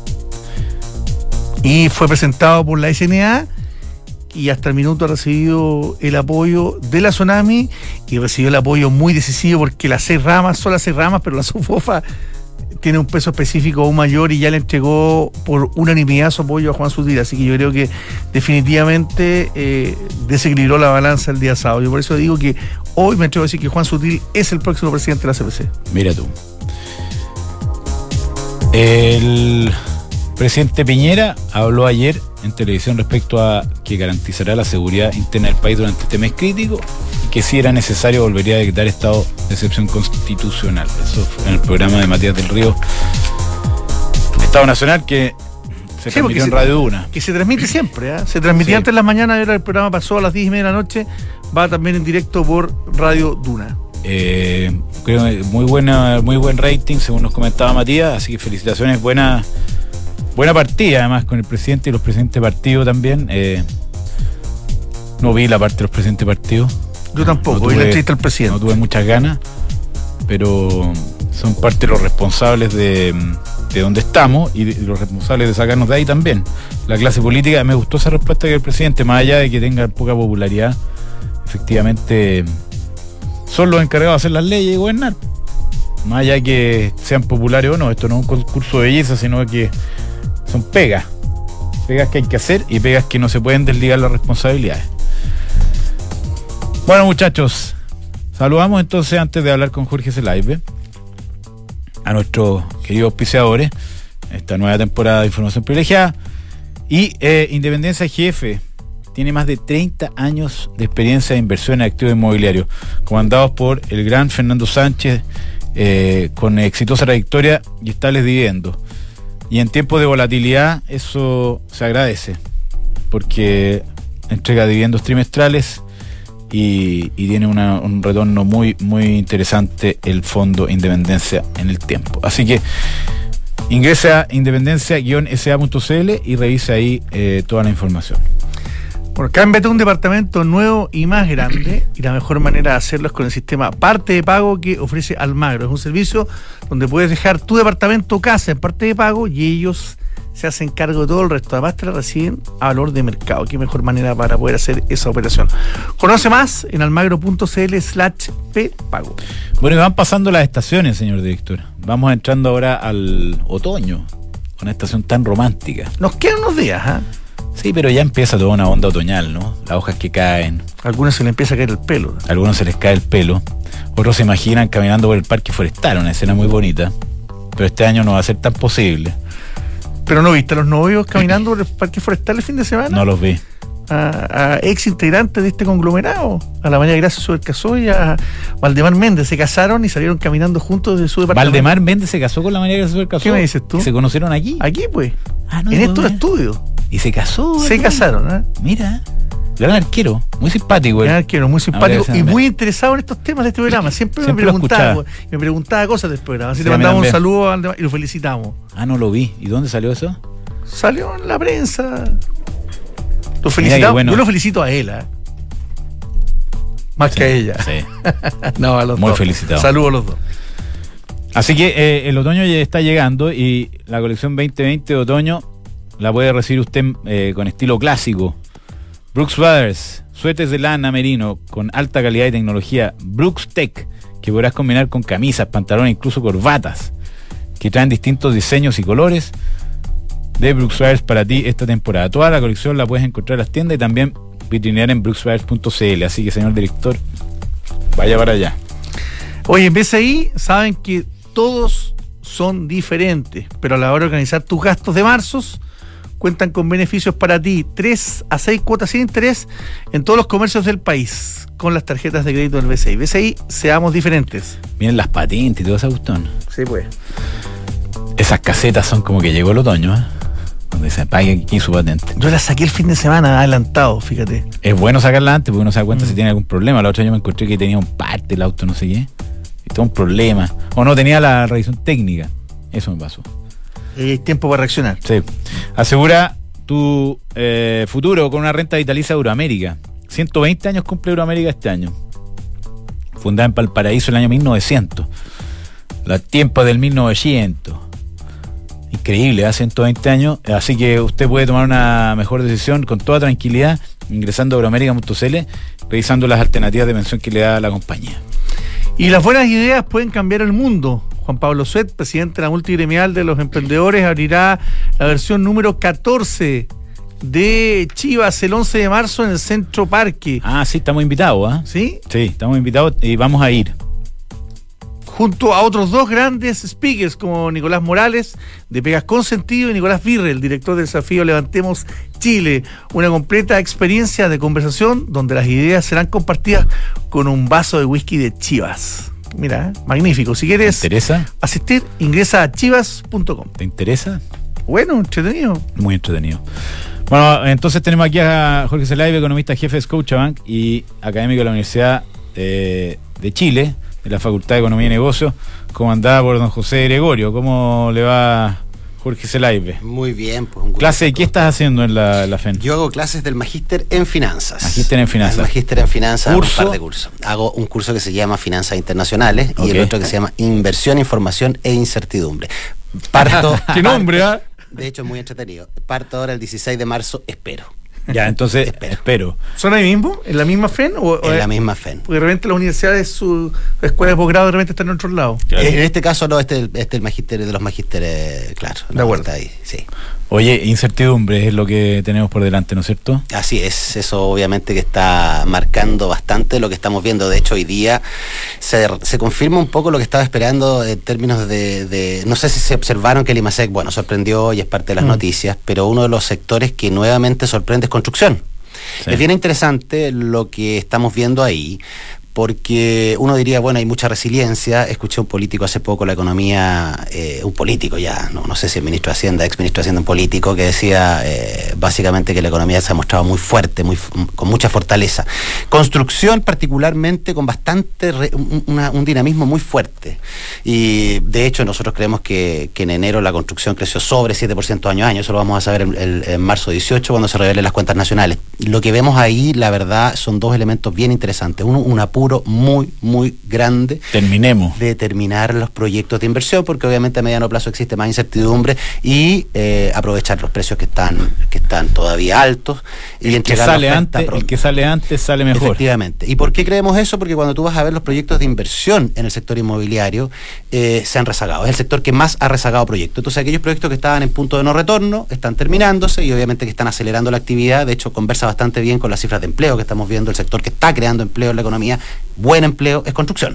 Y fue presentado por la S N A y hasta el minuto ha recibido el apoyo de la Tsunami y recibió el apoyo muy decisivo porque las seis ramas son las seis ramas, pero la SUFOFA tiene un peso específico aún mayor y ya le entregó por unanimidad su apoyo a Juan Sutil, así que yo creo que definitivamente eh, desequilibró la balanza el día sábado. Yo por eso digo que hoy me atrevo a decir que Juan Sutil es el próximo presidente de la C P C. Mira tú. El presidente Piñera habló ayer en televisión respecto a que garantizará la seguridad interna del país durante este mes crítico y que si era necesario volvería a decretar estado de excepción constitucional. Eso fue en el programa de Matías del Río, Estado Nacional, que se Sí, transmitió porque en se- Radio Duna. Que se transmite siempre, ¿eh? Se transmitía Sí. antes en las mañanas, ahora el programa pasó a las diez y media de la noche, va también en directo por Radio Duna. Eh, creo que muy buena, muy buen rating, según nos comentaba Matías, así que felicitaciones, buena, buena partida además con el presidente y los presidentes de partido también. Eh, no vi la parte de los presidentes de partido. Yo tampoco, No hoy tuve- le entrevista al presidente. No tuve muchas ganas, pero son parte de los responsables de, de donde estamos y de- los responsables de sacarnos de ahí también. La clase política, me gustó esa respuesta que el presidente, más allá de que tenga poca popularidad, efectivamente son los encargados de hacer las leyes y gobernar. Más allá de que sean populares o no, esto no es un concurso de belleza, sino que son pegas. Pegas que hay que hacer y pegas que no se pueden desligar las responsabilidades. Bueno, muchachos, saludamos entonces antes de hablar con Jorge Zelaibe a nuestros queridos auspiciadores esta nueva temporada de Información Privilegiada y eh, Independencia G F. Tiene más de treinta años de experiencia de inversión en activos inmobiliarios, comandados por el gran Fernando Sánchez, eh, con exitosa trayectoria y estables dividendos. Y en tiempos de volatilidad eso se agradece, porque entrega dividendos trimestrales y, y tiene una, un retorno muy, muy interesante el fondo Independencia en el tiempo. Así que ingrese a independencia guion s a punto c l y revise ahí eh, toda la información. Bueno, cámbiate un departamento nuevo y más grande y la mejor manera de hacerlo es con el sistema Parte de Pago que ofrece Almagro. Es un servicio donde puedes dejar tu departamento o casa en parte de pago y ellos se hacen cargo de todo el resto. Además te la reciben a valor de mercado. Qué mejor manera para poder hacer esa operación. Conoce más en almagro.cl slash ppago. Bueno, y van pasando las estaciones, señor director. Vamos entrando ahora al otoño, una estación tan romántica. Nos quedan unos días, ¿ah? Sí, pero ya empieza toda una onda otoñal, ¿no? Las hojas que caen, A algunos se les empieza a caer el pelo. a algunos se les cae el pelo, otros se imaginan caminando por el parque forestal, una escena muy bonita, pero este año no va a ser tan posible. ¿Pero no viste a los novios caminando por el parque forestal el fin de semana? No los vi. a, a ex integrantes de este conglomerado, a la María Gracia Subercasó y a Valdemar Méndez. Se casaron y salieron caminando juntos desde su departamento. Valdemar Méndez se casó con la María Gracia Subercasó. ¿Qué me dices tú? ¿Se conocieron aquí? Aquí, pues. Ah, no, en no, estos no. estudios. Y se casó. Se ¿no? casaron, ¿eh? Mira, gran arquero, muy simpático. Gran arquero, muy simpático Ahora, y muy interesado en estos temas de este programa. Siempre, Siempre me lo preguntaba, escuchaba. me preguntaba cosas del programa. Así Sí, le a mí mandamos un también. saludo a Valdemar y lo felicitamos. Ah, no lo vi. ¿Y dónde salió eso? Salió en la prensa. Lo Mira felicitamos. qué bueno. Yo lo felicito a él, ¿eh? Más Sí, que a ella. Sí. No, a los Muy dos. felicitado. Saludos a los dos. Así que eh, el otoño ya está llegando y la colección veinte veinte de otoño la puede recibir usted eh, con estilo clásico. Brooks Brothers, suéteres de lana merino con alta calidad y tecnología. Brooks Tech, que podrás combinar con camisas, pantalones, incluso corbatas, que traen distintos diseños y colores de Brooks Brothers para ti esta temporada. Toda la colección la puedes encontrar en las tiendas y también vitrinear en brooks brothers punto c l. Así que, señor director, vaya para allá. Oye, en B C I saben que todos son diferentes, pero a la hora de organizar tus gastos de marzos, cuentan con beneficios para ti, tres a seis cuotas sin interés en todos los comercios del país, con las tarjetas de crédito del B C I. B C I, seamos diferentes. Miren las patentes y todo ese gustón. Sí, pues. Esas casetas son como que llegó el otoño, ¿eh? Donde se pague aquí su patente. Yo la saqué el fin de semana adelantado, fíjate. Es bueno sacarla antes porque uno se da cuenta Mm. si tiene algún problema. La otra yo me encontré que tenía un parte el auto, no sé qué. Y todo un problema. O no tenía la revisión técnica. Eso me pasó. Y hay tiempo para reaccionar. Sí. Asegura tu eh, futuro con una renta vitalicia de Euroamérica. ciento veinte años cumple Euroamérica este año. Fundada en Valparaíso en el año mil novecientos. Los tiempos del mil novecientos. Increíble, hace ciento veinte años. Así que usted puede tomar una mejor decisión con toda tranquilidad ingresando a euroamérica punto c l, revisando las alternativas de pensión que le da la compañía. Y las buenas ideas pueden cambiar el mundo. Juan Pablo Suet, presidente de la multigremial de los emprendedores, abrirá la versión número catorce de Chivas el once de marzo en el Centro Parque. Ah, sí, estamos invitados, ¿ah? ¿Sí? Sí, estamos invitados y vamos a ir. Junto a otros dos grandes speakers como Nicolás Morales, de Pegas con Sentido, y Nicolás Virre, el director del desafío Levantemos Chile. Una completa experiencia de conversación donde las ideas serán compartidas con un vaso de whisky de Chivas. Mira, magnífico. Si ¿Te quieres interesa? asistir, ingresa a chivas punto com. ¿Te interesa? Bueno, entretenido. Muy entretenido. Bueno, entonces tenemos aquí a Jorge Zelaibe, economista jefe de Scotiabank y académico de la Universidad eh, de Chile, de la Facultad de Economía y Negocios, comandada por don José Gregorio. ¿Cómo le va, Jorge Zelaibe? Muy bien, pues un gusto. ¿Clase de qué estás haciendo en la, la F E N? Yo hago clases del Magíster en Finanzas. Magíster en Finanzas. El Magíster en Finanzas, ¿Curso? un par de cursos. Hago un curso que se llama Finanzas Internacionales Ok. y el otro que se llama Inversión, Información e Incertidumbre. Parto. Qué nombre, ¿ah? De hecho, es muy entretenido. Parto ahora el dieciséis de marzo, espero. Ya, entonces, Espero. espero. ¿Son ahí mismo? ¿En la misma F E N? O, o En es- la misma F E N. Porque de repente las universidades, su escuela de posgrado de repente están en otro lado. Claro. En este caso, no, este es el, este el magíster de los magísteres, claro. De acuerdo. Está ahí, sí. Oye, incertidumbre es lo que tenemos por delante, ¿no es cierto? Así es, eso obviamente que está marcando bastante lo que estamos viendo. De hecho, hoy día se, se confirma un poco lo que estaba esperando en términos de, de no sé si se observaron que el IMASEC, bueno, sorprendió y es parte de las Mm. noticias, pero uno de los sectores que nuevamente sorprende es construcción. Sí. Es bien interesante lo que estamos viendo ahí, porque uno diría, bueno, hay mucha resiliencia. Escuché un político hace poco, la economía, eh, un político ya, no, no sé si el ministro de Hacienda, ex ministro de Hacienda, un político, que decía eh, básicamente que la economía se ha mostrado muy fuerte, muy f- con mucha fortaleza. Construcción particularmente con bastante, re- un, una- un dinamismo muy fuerte. Y de hecho nosotros creemos que, que en enero la construcción creció sobre siete por ciento año a año. Eso lo vamos a saber en, en- en marzo dieciocho cuando se revelen las cuentas nacionales. Lo que vemos ahí, la verdad, son dos elementos bien interesantes. Uno, un apuro muy, muy grande Terminemos. de terminar los proyectos de inversión, porque obviamente a mediano plazo existe más incertidumbre, y eh, aprovechar los precios que están que están todavía altos y El que, entregar la sale oferta antes, el pronto. que sale antes sale mejor. Efectivamente. ¿Y por qué creemos eso? Porque cuando tú vas a ver los proyectos de inversión en el sector inmobiliario, eh, se han rezagado. Es el sector que más ha rezagado proyectos. Entonces, aquellos proyectos que estaban en punto de no retorno están terminándose y obviamente que están acelerando la actividad. De hecho, conversa bastante bien con las cifras de empleo que estamos viendo. El sector que está creando empleo en la economía buen empleo, es construcción.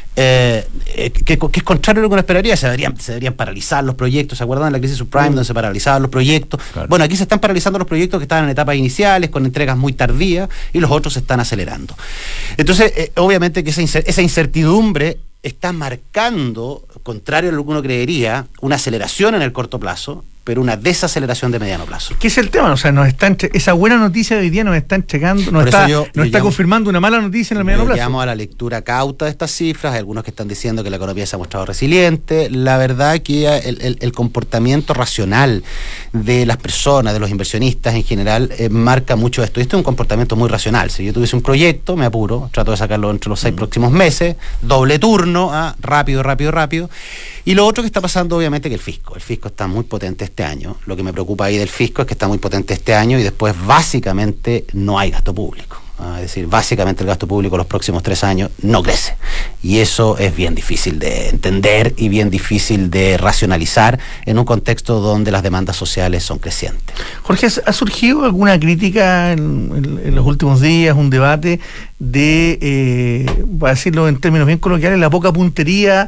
Eh, eh, que, que es contrario a lo que uno esperaría. Se deberían, se deberían paralizar los proyectos. ¿Se acuerdan de la crisis subprime, mm. donde se paralizaban los proyectos? Claro. Bueno, aquí se están paralizando los proyectos que estaban en etapas iniciales, con entregas muy tardías, y los otros se están acelerando. Entonces, eh, obviamente que esa, incer- esa incertidumbre está marcando, contrario a lo que uno creería, una aceleración en el corto plazo, pero una desaceleración de mediano plazo. ¿Qué es el tema? O sea, nos están che- esa buena noticia de hoy día nos están checando, nos está, yo, nos yo está llamo, confirmando una mala noticia en el mediano plazo. Llamo a la lectura cauta de estas cifras. Hay algunos que están diciendo que la economía se ha mostrado resiliente. La verdad que el, el, el comportamiento racional de las personas, de los inversionistas en general, eh, marca mucho esto. Y esto es un comportamiento muy racional. Si yo tuviese un proyecto, me apuro, trato de sacarlo entre los seis mm. próximos meses, doble turno, ah, rápido, rápido, rápido. Y lo otro que está pasando, obviamente, que el fisco. El fisco está muy potente este año. Lo que me preocupa ahí del fisco es que está muy potente este año y después, básicamente, no hay gasto público. Es decir, básicamente el gasto público los próximos tres años no crece. Y eso es bien difícil de entender y bien difícil de racionalizar en un contexto donde las demandas sociales son crecientes. Jorge, ¿ha surgido alguna crítica en, en, en los últimos días, un debate de, eh, para decirlo en términos bien coloquiales, la poca puntería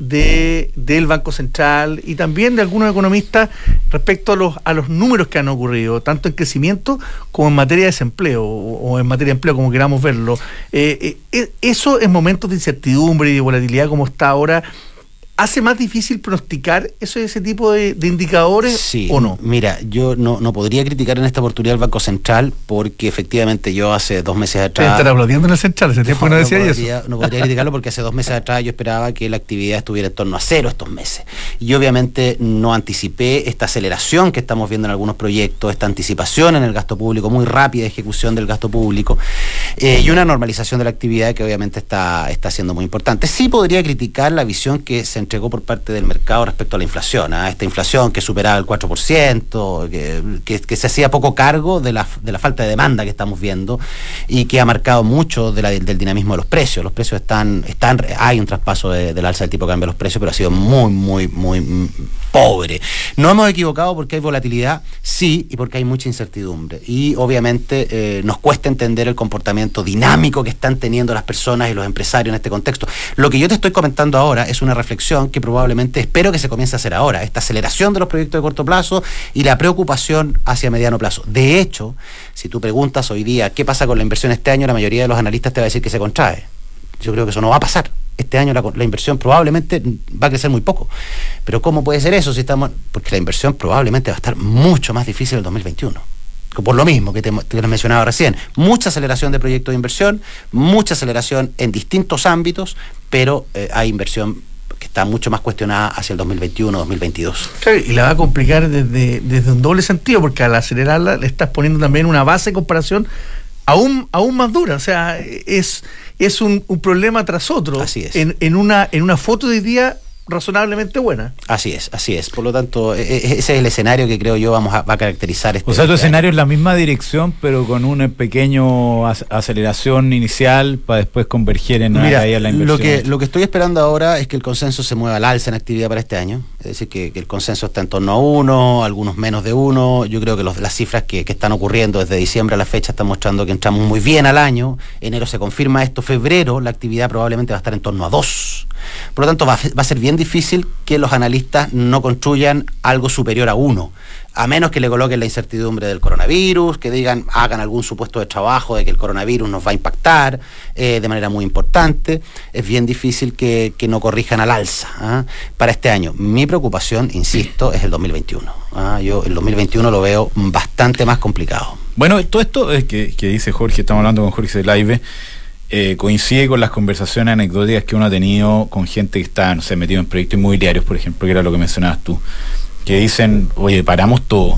de del Banco Central y también de algunos economistas respecto a los a los números que han ocurrido, tanto en crecimiento como en materia de desempleo o, o en materia de empleo, como queramos verlo? Eh, eh, eso en momentos de incertidumbre y de volatilidad como está ahora, ¿hace más difícil pronosticar eso, ese tipo de, de indicadores sí, o no? Mira, yo no, no podría criticar en esta oportunidad al Banco Central porque efectivamente yo hace dos meses atrás... Estar aplaudiendo en el Central, ese tiempo no, no decía no podría, eso. No podría criticarlo porque hace dos meses atrás yo esperaba que la actividad estuviera en torno a cero estos meses. Y obviamente no anticipé esta aceleración que estamos viendo en algunos proyectos, esta anticipación en el gasto público, muy rápida ejecución del gasto público, eh, y una normalización de la actividad que obviamente está, está siendo muy importante. Sí podría criticar la visión que se entregó por parte del mercado respecto a la inflación, a ¿eh? esta inflación que superaba el cuatro por ciento, que, que, que se hacía poco cargo de la, de la falta de demanda que estamos viendo y que ha marcado mucho de la, del dinamismo de los precios. Los precios están, están hay un traspaso de, del alza del tipo de cambio de los precios, pero ha sido muy, muy, muy pobre. No hemos equivocado porque hay volatilidad, sí, y porque hay mucha incertidumbre. Y obviamente eh, nos cuesta entender el comportamiento dinámico que están teniendo las personas y los empresarios en este contexto. Lo que yo te estoy comentando ahora es una reflexión que probablemente espero que se comience a hacer ahora, esta aceleración de los proyectos de corto plazo y la preocupación hacia mediano plazo. De hecho, si tú preguntas hoy día qué pasa con la inversión este año, la mayoría de los analistas te va a decir que se contrae. Yo creo que eso no va a pasar. Este año la, la inversión probablemente va a crecer muy poco. Pero ¿cómo puede ser eso si estamos...? Porque la inversión probablemente va a estar mucho más difícil en el dos mil veintiuno. Por lo mismo que te, te lo mencionaba recién, mucha aceleración de proyectos de inversión, mucha aceleración en distintos ámbitos, pero eh, hay inversión que está mucho más cuestionada hacia el dos mil veintiuno, dos mil veintidós. Claro, y la va a complicar desde, desde un doble sentido, porque al acelerarla le estás poniendo también una base de comparación aún, aún más dura. O sea, es, es un, un problema tras otro. Así es. En, en, una, en una foto de hoy día razonablemente buena. Así es, así es. Por lo tanto, ese es el escenario que creo yo vamos a, va a caracterizar este. O sea, tu este escenario año. es la misma dirección, pero con una pequeño ac- aceleración inicial para después converger en una Mira, caída de la inversión. Lo que, lo que estoy esperando ahora es que el consenso se mueva al alza en actividad para este año. Es decir, que, que el consenso está en torno a uno, algunos menos de uno. Yo creo que los, las cifras que, que están ocurriendo desde diciembre a la fecha están mostrando que entramos muy bien al año. Enero se confirma esto, febrero la actividad probablemente va a estar en torno a dos. Por lo tanto, va, va a ser bien difícil que los analistas no construyan algo superior a uno, a menos que le coloquen la incertidumbre del coronavirus, que digan, hagan algún supuesto de trabajo de que el coronavirus nos va a impactar eh, de manera muy importante. Es bien difícil que, que no corrijan al alza ¿eh? para este año. Mi preocupación, insisto, es el dos mil veintiuno. ¿eh? Yo el dos mil veintiuno lo veo bastante más complicado. Bueno, todo esto es que, que dice Jorge, estamos hablando con Jorge de Live, eh, coincide con las conversaciones anecdóticas que uno ha tenido con gente que está, no sé, metido en proyectos inmobiliarios, por ejemplo, que era lo que mencionabas tú, que dicen, oye, paramos todo,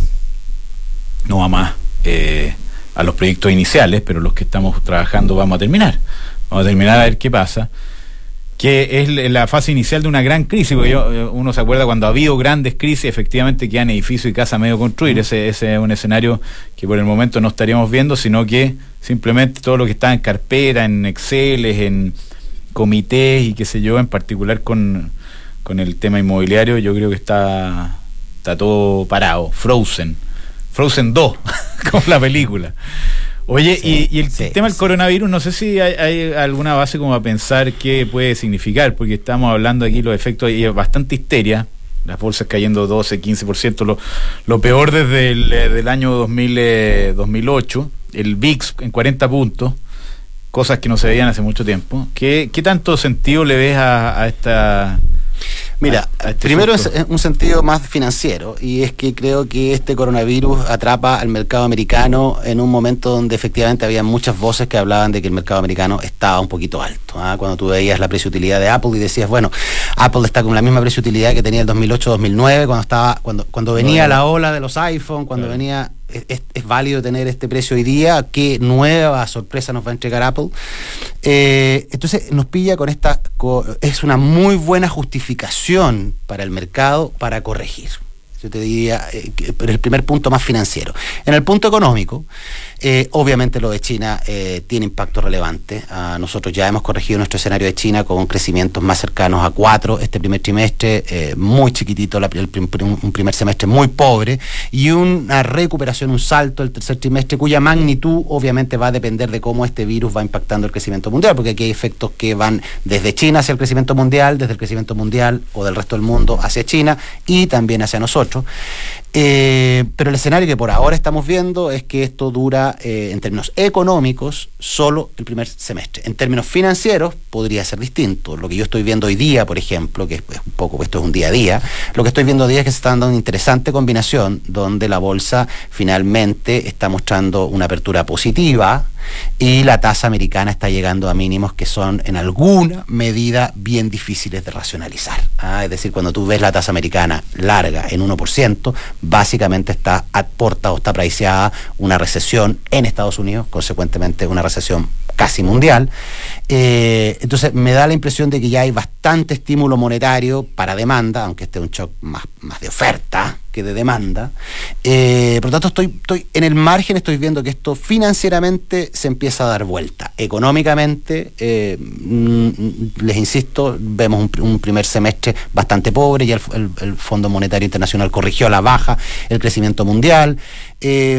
no va más eh, a los proyectos iniciales, pero los que estamos trabajando vamos a terminar, vamos a terminar a ver qué pasa, que es la fase inicial de una gran crisis, porque yo, uno se acuerda cuando ha habido grandes crisis, efectivamente quedan edificios y casas a medio construir, ese, ese es un escenario que por el momento no estaríamos viendo, sino que simplemente todo lo que está en carpeta, en Excel, en comités y qué sé yo, en particular con, con el tema inmobiliario, yo creo que está, está todo parado, Frozen, Frozen dos, como la película. Oye, Sí, y, y el sí, tema del sí. coronavirus, no sé si hay, hay alguna base como a pensar qué puede significar, porque estamos hablando aquí los efectos, y bastante histeria, las bolsas cayendo doce, quince por ciento, lo, lo peor desde el eh, del año dos mil, eh, dos mil ocho, el V I X en cuarenta puntos, cosas que no se veían hace mucho tiempo. ¿Qué, qué tanto sentido le ves a, a esta... Mira, a- a este primero es susto? es un sentido más financiero, y es que creo que este coronavirus atrapa al mercado americano en un momento donde efectivamente había muchas voces que hablaban de que el mercado americano estaba un poquito alto. ¿ah? Cuando tú veías la precio-utilidad de Apple y decías, bueno, Apple está con la misma precio-utilidad que tenía el dos mil ocho dos mil nueve, cuando estaba cuando cuando venía Bueno. la ola de los iPhone, cuando Claro. venía... Es, es- es válido tener este precio hoy día. ¿Qué nueva sorpresa nos va a entregar Apple? Eh, entonces nos pilla con esta, co- es una muy buena justificación para el mercado para corregir. Yo te diría, eh, que- pero el primer punto más financiero. En el punto económico, eh, obviamente lo de China eh, tiene impacto relevante. Ah, nosotros ya hemos corregido nuestro escenario de China con crecimientos más cercanos a cuatro este primer trimestre, eh, muy chiquitito, la- el prim- prim- un primer semestre muy pobre, y una recuperación, un salto el tercer trimestre, cuya magnitud obviamente va a depender de cómo este virus va impactando el crecimiento mundial, porque aquí hay efectos que van desde China hacia el crecimiento mundial, desde el crecimiento mundial o del resto del mundo hacia China y también hacia nosotros. Eh, pero el escenario que por ahora estamos viendo es que esto dura, eh, en términos económicos, solo el primer semestre. En términos financieros podría ser distinto. Lo que yo estoy viendo hoy día, por ejemplo, que es es un poco, esto es un día a día, lo que estoy viendo hoy día es que se está dando una interesante combinación donde la bolsa finalmente está mostrando una apertura positiva y la tasa americana está llegando a mínimos que son en alguna medida bien difíciles de racionalizar. ¿ah? Es decir, cuando tú ves la tasa americana larga en uno por ciento, básicamente está aporta o está priceada una recesión en Estados Unidos, consecuentemente una recesión casi mundial. Eh, entonces me da la impresión de que ya hay bastante estímulo monetario para demanda, aunque este es un shock más, más de oferta que de demanda. Eh, por lo tanto, estoy, estoy en el margen, estoy viendo que esto financieramente se empieza a dar vuelta. Económicamente, eh, mm, les insisto, vemos un, un primer semestre bastante pobre, ya el, el, el Fondo Monetario Internacional corrigió a la baja el crecimiento mundial. Eh,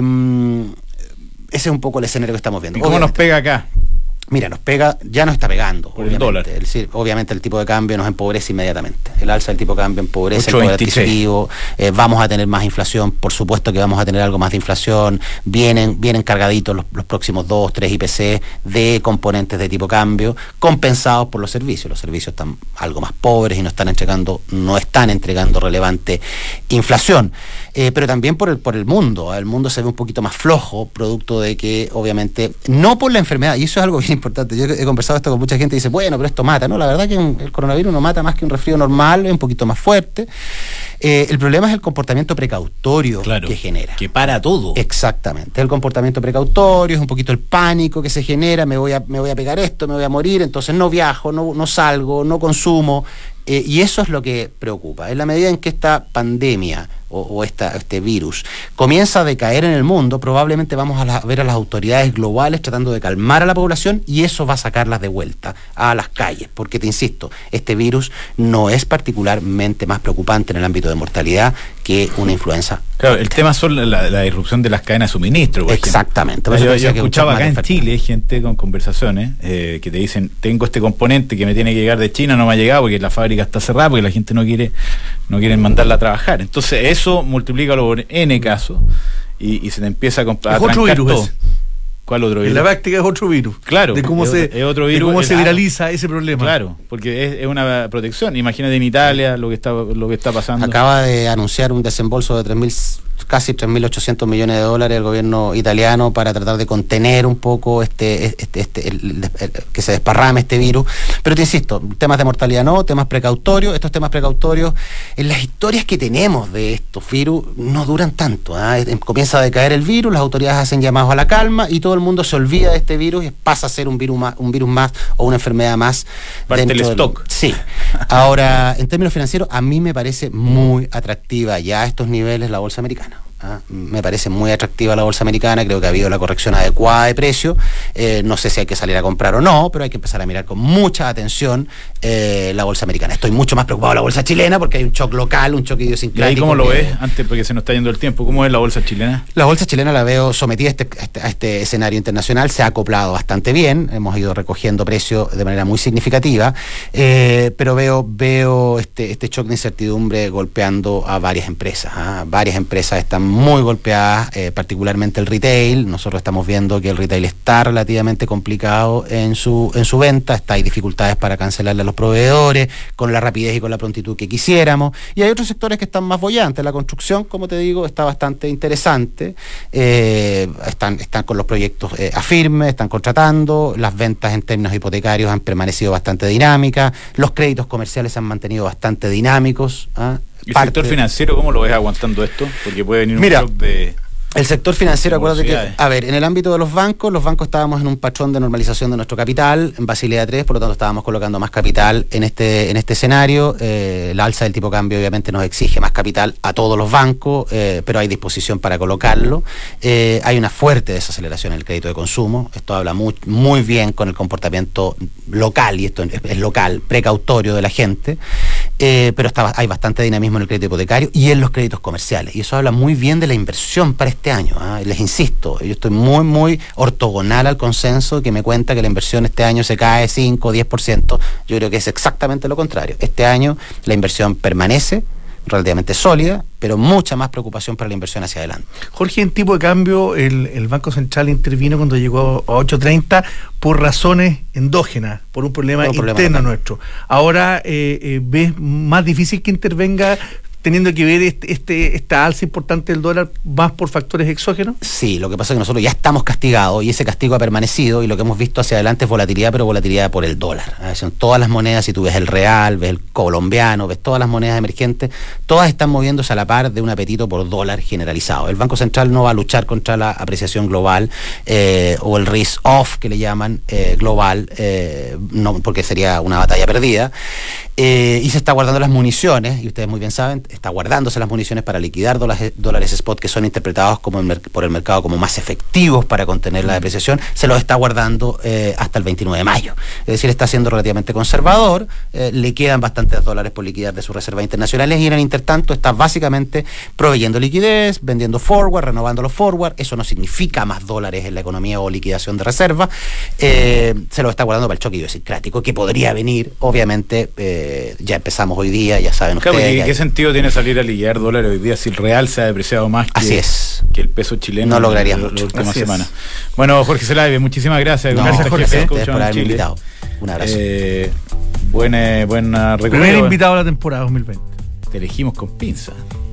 ese es un poco el escenario que estamos viendo. ¿Y cómo nos Obviamente, pega acá? Mira, nos pega, ya nos está pegando. Por el obviamente. dólar. Es decir, obviamente el tipo de cambio nos empobrece inmediatamente. El alza del tipo de cambio empobrece el ocho poder veintiséis. adquisitivo. Eh, vamos a tener más inflación, por supuesto que vamos a tener algo más de inflación. Vienen, vienen cargaditos los, los próximos dos, tres I P C de componentes de tipo cambio, compensados por los servicios. Los servicios están algo más pobres y no están entregando, no están entregando relevante inflación. Eh, pero también por el, por el mundo. El mundo se ve un poquito más flojo, producto de que, obviamente, no por la enfermedad, y eso es algo bien importante. Yo he conversado esto con mucha gente y dice, bueno, pero esto mata. No, la verdad que el coronavirus no mata más que un resfrío normal, es un poquito más fuerte. Eh, el problema es el comportamiento precautorio Claro, que genera. que para todo. Exactamente, el comportamiento precautorio, es un poquito el pánico que se genera, me voy a, me voy a pegar esto, me voy a morir, entonces no viajo, no, no salgo, no consumo, eh, y eso es lo que preocupa. En la medida en que esta pandemia o, o esta, este virus comienza a decaer en el mundo, probablemente vamos a, la, a ver a las autoridades globales tratando de calmar a la población, y eso va a sacarlas de vuelta a las calles, porque te insisto, este virus no es particularmente más preocupante en el ámbito de mortalidad que una influenza. Claro, el tema son la, la disrupción de las cadenas de suministro. por ejemplo. Exactamente. Por eso Yo, te decía yo que es un escuchaba shock acá más en de oferta. Chile gente con conversaciones eh, que te dicen, tengo este componente que me tiene que llegar de China, no me ha llegado porque la fábrica está cerrada, porque la gente no quiere no quieren mandarla a trabajar. Entonces eso multiplícalo por N casos y, y se te empieza a, comp- a Es otro trancar virus todo. ese. ¿Cuál otro En virus? la práctica es otro virus. Claro, De cómo es se, otro- es otro de virus, cómo es- se viraliza ese problema. Claro, porque es, es una protección. Imagínate en Italia lo que está lo que está pasando. Acaba de anunciar un desembolso de tres mil, casi tres mil ochocientos millones de dólares el gobierno italiano para tratar de contener un poco este, este, este el- el- el- que se desparrame este virus. Pero te insisto, temas de mortalidad no, temas precautorios. Estos temas precautorios, en las historias que tenemos de estos virus, no duran tanto. ¿ah? Es- Comienza a decaer el virus, las autoridades hacen llamados a la calma y todo el mundo se olvida de este virus y pasa a ser un virus más, un virus más o una enfermedad más. Parte del dentro stock. Sí. Ahora, en términos financieros, a mí me parece muy atractiva ya a estos niveles la bolsa americana. ¿ah? Me parece muy atractiva la bolsa americana, creo que ha habido la corrección adecuada de precio, eh, no sé si hay que salir a comprar o no, pero hay que empezar a mirar con mucha atención eh, la bolsa americana. Estoy mucho más preocupado de la bolsa chilena porque hay un shock local, un shock idiosincrático. ¿Y ahí cómo lo que, ves? Antes, porque se nos está yendo el tiempo, ¿cómo es la bolsa chilena? La bolsa chilena la veo sometida a este, a este, a este escenario internacional, se ha acoplado bastante bien, hemos ido recogiendo precios de manera muy significativa, eh, pero veo, veo este, este shock de incertidumbre golpeando a varias empresas, ¿ah? Varias empresas están muy golpeadas, eh, particularmente el retail. Nosotros estamos viendo que el retail está relativamente complicado en su en su venta, está, hay dificultades para cancelarle a los proveedores con la rapidez y con la prontitud que quisiéramos, y hay otros sectores que están más bollantes. La construcción, como te digo, está bastante interesante, eh, están, están con los proyectos eh, a firme, están contratando, las ventas en términos hipotecarios han permanecido bastante dinámicas, los créditos comerciales se han mantenido bastante dinámicos, ¿ah? ¿Y el sector financiero cómo lo ves aguantando esto? Porque puede venir un Mira, shock de... El sector financiero, acuérdate que, a ver, en el ámbito de los bancos, los bancos estábamos en un patrón de normalización de nuestro capital, en Basilea tres, por lo tanto estábamos colocando más capital en este en este escenario. Eh, la alza del tipo de cambio obviamente nos exige más capital a todos los bancos, eh, pero hay disposición para colocarlo. Eh, hay una fuerte desaceleración en el crédito de consumo, esto habla muy, muy bien con el comportamiento local, y esto es, es local, precautorio de la gente, eh, pero está, hay bastante dinamismo en el crédito hipotecario y en los créditos comerciales, y eso habla muy bien de la inversión para este año, ¿eh? Les insisto, yo estoy muy muy ortogonal al consenso que me cuenta que la inversión este año se cae cinco o diez por ciento. Yo creo que es exactamente lo contrario. Este año la inversión permanece relativamente sólida, pero mucha más preocupación para la inversión hacia adelante. Jorge, en tipo de cambio, el, el Banco Central intervino cuando llegó a ocho treinta por razones endógenas, por un problema por un interno problema nuestro. Ahora, eh, eh, ¿ves más difícil que intervenga teniendo que ver este, este esta alza importante del dólar más por factores exógenos? Sí, lo que pasa es que nosotros ya estamos castigados y ese castigo ha permanecido, y lo que hemos visto hacia adelante es volatilidad, pero volatilidad por el dólar. ¿eh? Son todas las monedas, si tú ves el real, ves el colombiano, ves todas las monedas emergentes, todas están moviéndose a la par de un apetito por dólar generalizado. El Banco Central no va a luchar contra la apreciación global eh, o el risk off que le llaman eh, global, eh, no, porque sería una batalla perdida. Eh, y se está guardando las municiones, y ustedes muy bien saben, está guardándose las municiones para liquidar dólares, dólares spot que son interpretados como el, por el mercado como más efectivos para contener la depreciación. Se los está guardando eh, hasta el veintinueve de mayo. Es decir, está siendo relativamente conservador, eh, le quedan bastantes dólares por liquidar de sus reservas internacionales, y en el intertanto está básicamente proveyendo liquidez, vendiendo forward, renovando los forward. Eso no significa más dólares en la economía o liquidación de reservas. Eh, se los está guardando para el choque idiosincrático que podría venir, obviamente. eh, ya empezamos hoy día, ya saben claro, ustedes. ¿Y qué sentido tiene salir a liquidar dólares hoy día si el real se ha depreciado más que, Así es. que el peso chileno? No lograría la, mucho. La última Así semana. Es. Bueno, Jorge Zelaibe, muchísimas gracias. No, gracias, Jorge, Jorge, ustedes por haberme invitado. Un abrazo. Eh, buena, buena recorrido. Primer invitado a la temporada dos mil veinte. Te elegimos con pinza.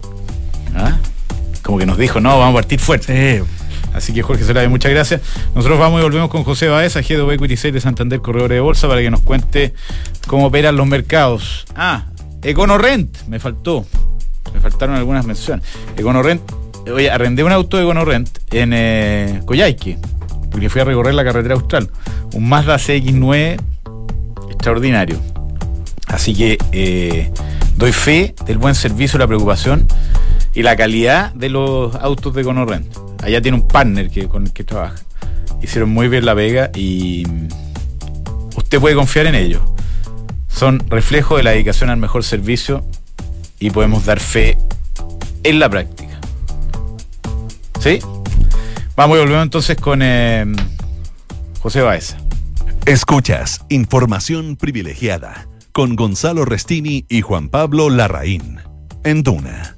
¿Ah? Como que nos dijo, no, vamos a partir fuerte. Sí. Así que Jorge Zelaibe, muchas gracias. Nosotros vamos y volvemos con José Baeza, Head of Equity seis de Santander, corredor de bolsa, para que nos cuente cómo operan los mercados. Ah, EconoRent, me faltó. Me faltaron algunas menciones. EconoRent, oye, arrendé un auto de EconoRent en eh, Coyhaique, porque fui a recorrer la carretera austral. Un Mazda C X nueve extraordinario. Así que eh, doy fe del buen servicio, la preocupación y la calidad de los autos de EconoRent. Allá tiene un partner que, con el que trabaja. Hicieron muy bien la pega y usted puede confiar en ellos. Son reflejo de la dedicación al mejor servicio y podemos dar fe en la práctica. ¿Sí? Vamos y volvemos entonces con eh, José Baeza. Escuchas Información Privilegiada con Gonzalo Restini y Juan Pablo Larraín en Duna.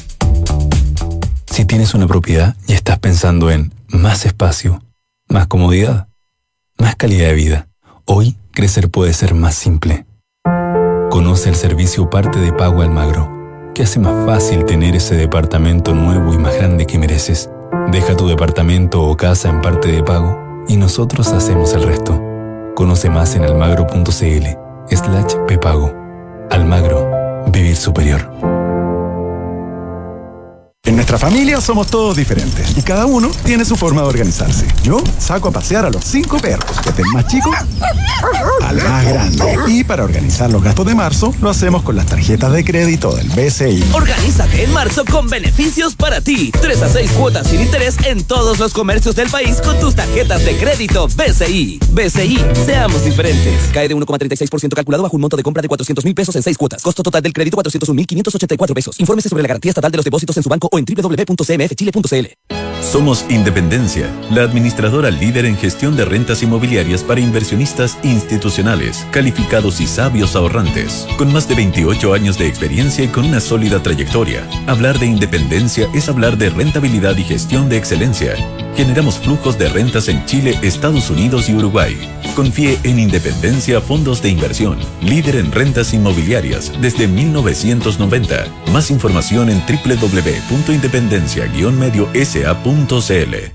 Si tienes una propiedad y estás pensando en más espacio, más comodidad, más calidad de vida, hoy crecer puede ser más simple. Conoce el servicio Parte de Pago Almagro, que hace más fácil tener ese departamento nuevo y más grande que mereces. Deja tu departamento o casa en Parte de Pago y nosotros hacemos el resto. Conoce más en almagro.cl slash pepago. Almagro, vivir superior. En nuestra familia somos todos diferentes y cada uno tiene su forma de organizarse. Yo saco a pasear a los cinco perros, desde el más chico al más grande. Y para organizar los gastos de marzo, lo hacemos con las tarjetas de crédito del B C I. Organízate en marzo con beneficios para ti. tres a seis cuotas sin interés en todos los comercios del país con tus tarjetas de crédito B C I. B C I, seamos diferentes. Cae de uno coma treinta y seis por ciento calculado bajo un monto de compra de cuatrocientos mil pesos en seis cuotas. Costo total del crédito cuatrocientos un mil quinientos ochenta y cuatro pesos. Infórmese sobre la garantía estatal de los depósitos en su banco o en doble u doble u doble u punto c m f chile punto c l. Somos Independencia, la administradora líder en gestión de rentas inmobiliarias para inversionistas institucionales, calificados y sabios ahorrantes, con más de veintiocho años de experiencia y con una sólida trayectoria. Hablar de independencia es hablar de rentabilidad y gestión de excelencia. Generamos flujos de rentas en Chile, Estados Unidos y Uruguay. Confíe en Independencia Fondos de Inversión, líder en rentas inmobiliarias desde mil novecientos noventa. Más información en doble u doble u doble u punto independencia guion medio s a punto c l.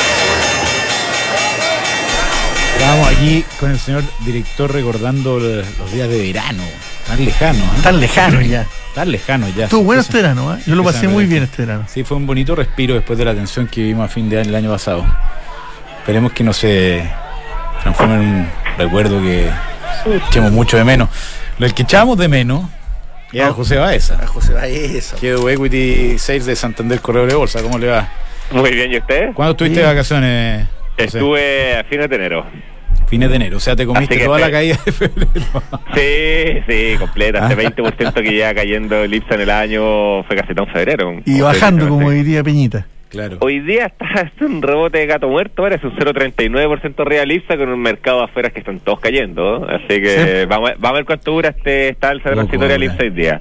Estamos aquí con el señor director recordando los días de verano, tan lejanos, ¿eh? Tan lejanos ya. Tan lejano ya. Estuvo bueno este verano, ¿eh? Yo lo pasé muy bien este verano. Sí, fue un bonito respiro después de la tensión que vivimos a fin de año el año pasado. Esperemos que no se transforme en un recuerdo que echemos mucho de menos. Lo que echamos de menos es a José Baeza. A José Baeza. Head of Equity Sales de Santander Corredor de Bolsa. ¿Cómo le va? Muy bien, ¿y usted? ¿Cuándo estuviste de vacaciones, José? Estuve a fines de enero. Fines de enero, o sea, te comiste toda te... la caída de febrero. Sí, sí, completa. Este veinte por ciento que lleva cayendo el I P S A en el año fue casi todo en febrero. Y bajando, como diría Peñita. Claro. Hoy día está un rebote de gato muerto, ahora es un cero coma treinta y nueve por ciento arriba del I P S A con un mercado afuera que están todos cayendo, ¿no? Así que sí. vamos, a, vamos a ver cuánto dura este, esta alza transitoria del I P S A hoy día.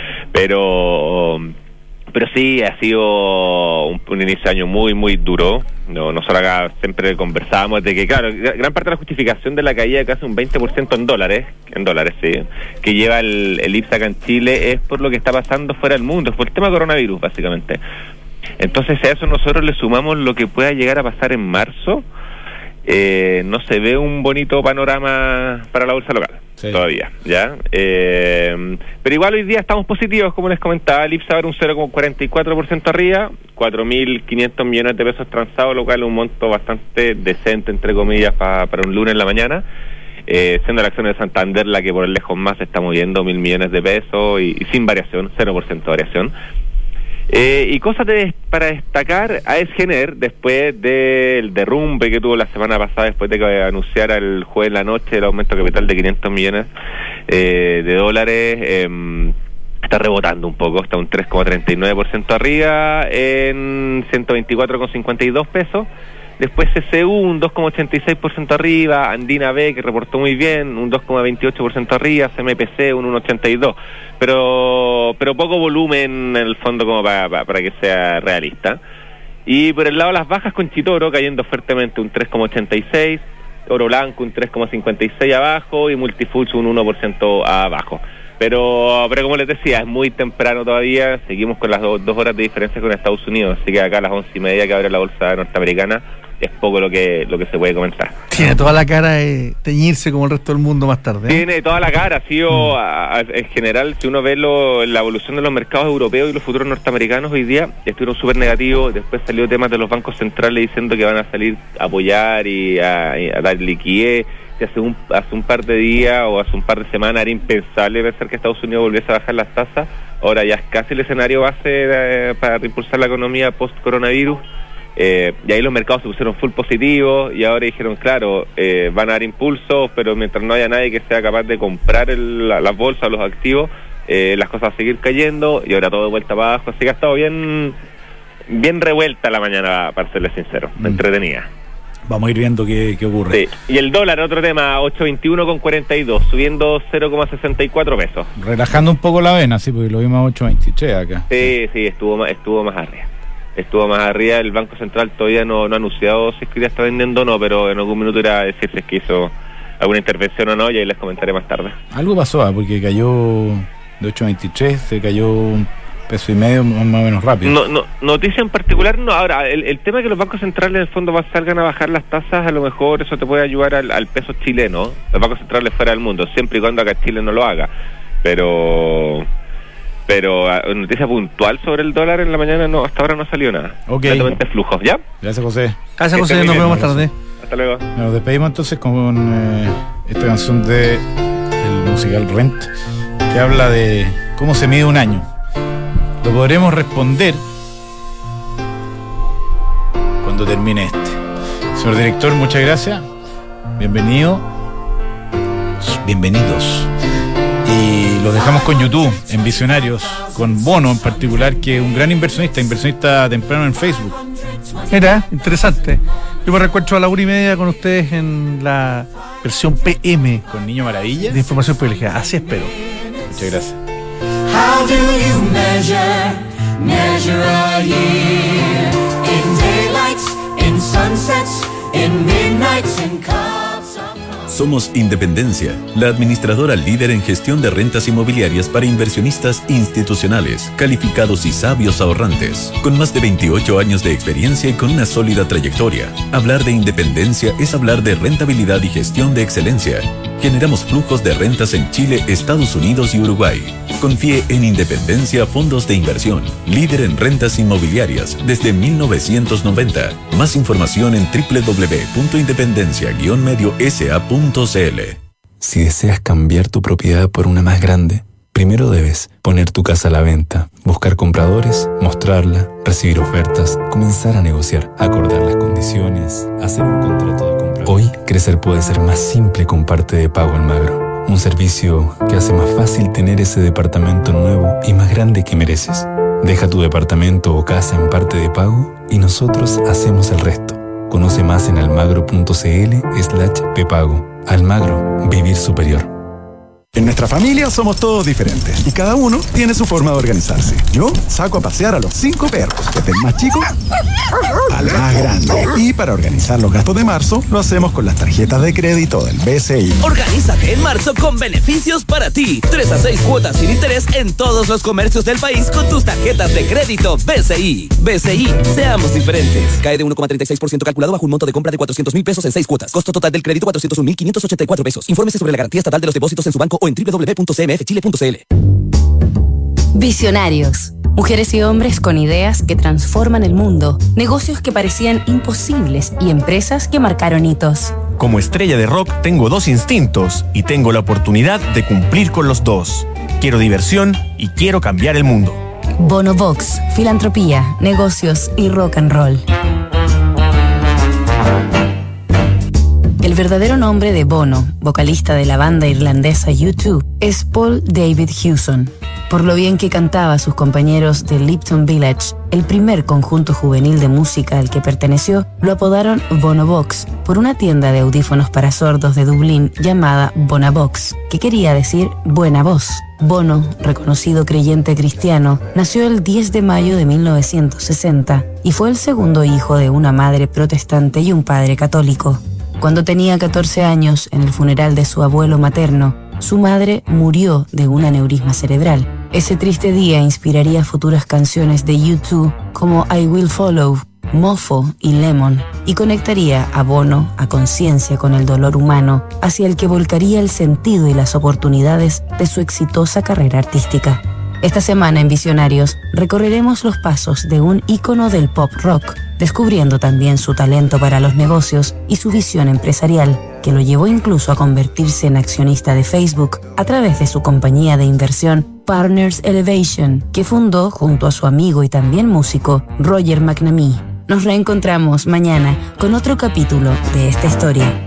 Pero... Pero sí, ha sido un, un inicio de año muy, muy duro. No, nosotros acá siempre conversábamos de que, claro, gran parte de la justificación de la caída de casi un veinte por ciento en dólares, en dólares, sí, que lleva el, el I P S A acá en Chile es por lo que está pasando fuera del mundo, es por el tema coronavirus, básicamente. Entonces, a eso nosotros le sumamos lo que pueda llegar a pasar en marzo. Eh, no se ve un bonito panorama para la bolsa local, sí. Todavía, ¿ya? Eh, pero igual hoy día estamos positivos, como les comentaba, el I P S A abre un cero coma cuarenta y cuatro por ciento arriba, cuatro mil quinientos millones de pesos transados, lo cual es un monto bastante decente, entre comillas, pa, para un lunes en la mañana, eh, siendo la acción de Santander la que por el lejos más se está moviendo, mil millones de pesos y, y sin variación, cero por ciento de variación. Eh, y cosas de, para destacar, A E S Gener, después del derrumbe que tuvo la semana pasada, después de que anunciara el jueves en la noche el aumento de capital de quinientos millones eh, de dólares, eh, está rebotando un poco, está un tres coma treinta y nueve por ciento arriba en ciento veinticuatro coma cincuenta y dos pesos. Después C C U un dos coma ochenta y seis por ciento arriba, Andina B que reportó muy bien, un dos coma veintiocho por ciento arriba, C M P C un uno coma ochenta y dos, pero pero poco volumen en el fondo como para, para, para que sea realista. Y por el lado de las bajas, Conchitoro cayendo fuertemente un tres coma ochenta y seis, Oro Blanco un tres coma cincuenta y seis abajo y Multifoods un uno por ciento abajo. Pero pero como les decía, es muy temprano todavía, seguimos con las do, dos horas de diferencia con Estados Unidos, así que acá a las once y media que abre la bolsa norteamericana es poco lo que lo que se puede comentar. Tiene toda la cara de teñirse como el resto del mundo más tarde, ¿eh? Tiene toda la cara, ha sido mm. a, a, en general, si uno ve lo, la evolución de los mercados europeos y los futuros norteamericanos hoy día, estuvieron súper negativos, después salió temas de los bancos centrales diciendo que van a salir a apoyar y a, y a dar liquidez. Que hace un, hace un par de días o hace un par de semanas era impensable pensar que Estados Unidos volviese a bajar las tasas. Ahora ya es casi el escenario base eh, para impulsar la economía post-coronavirus. Eh, y ahí los mercados se pusieron full positivos y ahora dijeron, claro, eh, van a dar impulsos, pero mientras no haya nadie que sea capaz de comprar el, la, la bolsa, los activos, eh, las cosas van a seguir cayendo y ahora todo de vuelta para abajo. Así que ha estado bien, bien revuelta la mañana, para serles sincero, mm. entretenida. Vamos a ir viendo qué, qué ocurre. Sí. Y el dólar, otro tema, ocho veintiuno con cuarenta y dos, subiendo cero coma sesenta y cuatro pesos. Relajando un poco la vena, sí, porque lo vimos a ocho veintitrés acá. Sí, sí, estuvo más, estuvo más arriba. Estuvo más arriba, el Banco Central todavía no, no ha anunciado si es que ya está vendiendo o no, pero en algún minuto irá a decir si es que hizo alguna intervención o no, y ahí les comentaré más tarde. Algo pasó, ¿eh? Porque cayó de ocho veintitrés, se cayó un peso y medio más o menos rápido. No, no, noticia en particular no. Ahora, el, el tema es que los bancos centrales en el fondo salgan a bajar las tasas, a lo mejor eso te puede ayudar al, al peso chileno, los bancos centrales fuera del mundo, siempre y cuando acá Chile no lo haga. Pero Pero uh, noticia puntual sobre el dólar en la mañana, no, hasta ahora no salió nada. Ok. Completamente flujos, ¿ya? Gracias, José. Gracias, José, nos vemos más tarde. Hasta luego. Nos despedimos entonces con eh, esta canción de el musical Rent, que habla de cómo se mide un año. Lo podremos responder cuando termine este. Señor director, muchas gracias. Bienvenido. Bienvenidos. Y los dejamos con YouTube, en Visionarios, con Bono en particular, que es un gran inversionista, inversionista temprano en Facebook. Mira, interesante. Yo me recuerdo a la una y media con ustedes en la versión P M. Con Niño Maravilla. De información privilegiada, así espero. Muchas gracias. How do you measure, measure a year? In daylights, in sunsets, in midnights, in cups of coffee. Somos Independencia, la administradora líder en gestión de rentas inmobiliarias para inversionistas institucionales, calificados y sabios ahorrantes, con más de veintiocho años de experiencia y con una sólida trayectoria. Hablar de independencia es hablar de rentabilidad y gestión de excelencia. Generamos flujos de rentas en Chile, Estados Unidos y Uruguay. Confíe en Independencia Fondos de Inversión, líder en rentas inmobiliarias desde mil novecientos noventa. Más información en doble u doble u doble u punto independencia guion medio s a punto c l. Si deseas cambiar tu propiedad por una más grande, primero debes poner tu casa a la venta, buscar compradores, mostrarla, recibir ofertas, comenzar a negociar, acordar las condiciones, hacer un contrato de compra. Hoy, crecer puede ser más simple con Parte de Pago Almagro. Un servicio que hace más fácil tener ese departamento nuevo y más grande que mereces. Deja tu departamento o casa en Parte de Pago y nosotros hacemos el resto. Conoce más en almagro.cl slash pepago. Almagro, vivir superior. En nuestra familia somos todos diferentes y cada uno tiene su forma de organizarse. Yo saco a pasear a los cinco perros, desde el más chico al más grande. Y para organizar los gastos de marzo, lo hacemos con las tarjetas de crédito del B C I. Organízate en marzo con beneficios para ti. tres a seis cuotas sin interés en todos los comercios del país con tus tarjetas de crédito B C I. B C I, seamos diferentes. Cae de uno coma treinta y seis por ciento calculado bajo un monto de compra de cuatrocientos mil pesos en seis cuotas. Costo total del crédito cuatrocientos un mil quinientos ochenta y cuatro pesos. Infórmese sobre la garantía estatal de los depósitos en su banco o en doble u doble u doble u punto c m f chile punto c l. Visionarios. Mujeres y hombres con ideas que transforman el mundo, negocios que parecían imposibles y empresas que marcaron hitos. Como estrella de rock tengo dos instintos y tengo la oportunidad de cumplir con los dos. Quiero diversión y quiero cambiar el mundo. Bono Vox, filantropía, negocios y rock and roll. El verdadero nombre de Bono, vocalista de la banda irlandesa U dos, es Paul David Hewson. Por lo bien que cantaba a sus compañeros de Lipton Village, el primer conjunto juvenil de música al que perteneció, lo apodaron Bono Vox por una tienda de audífonos para sordos de Dublín llamada Bonavox, que quería decir buena voz. Bono, reconocido creyente cristiano, nació el diez de mayo de mil novecientos sesenta y fue el segundo hijo de una madre protestante y un padre católico. Cuando tenía catorce años, en el funeral de su abuelo materno, su madre murió de un aneurisma cerebral. Ese triste día inspiraría futuras canciones de U dos como I Will Follow, Mofo y Lemon, y conectaría a Bono a conciencia con el dolor humano, hacia el que volcaría el sentido y las oportunidades de su exitosa carrera artística. Esta semana en Visionarios recorreremos los pasos de un ícono del pop rock, descubriendo también su talento para los negocios y su visión empresarial, que lo llevó incluso a convertirse en accionista de Facebook a través de su compañía de inversión Partners Elevation, que fundó junto a su amigo y también músico Roger McNamee. Nos reencontramos mañana con otro capítulo de esta historia.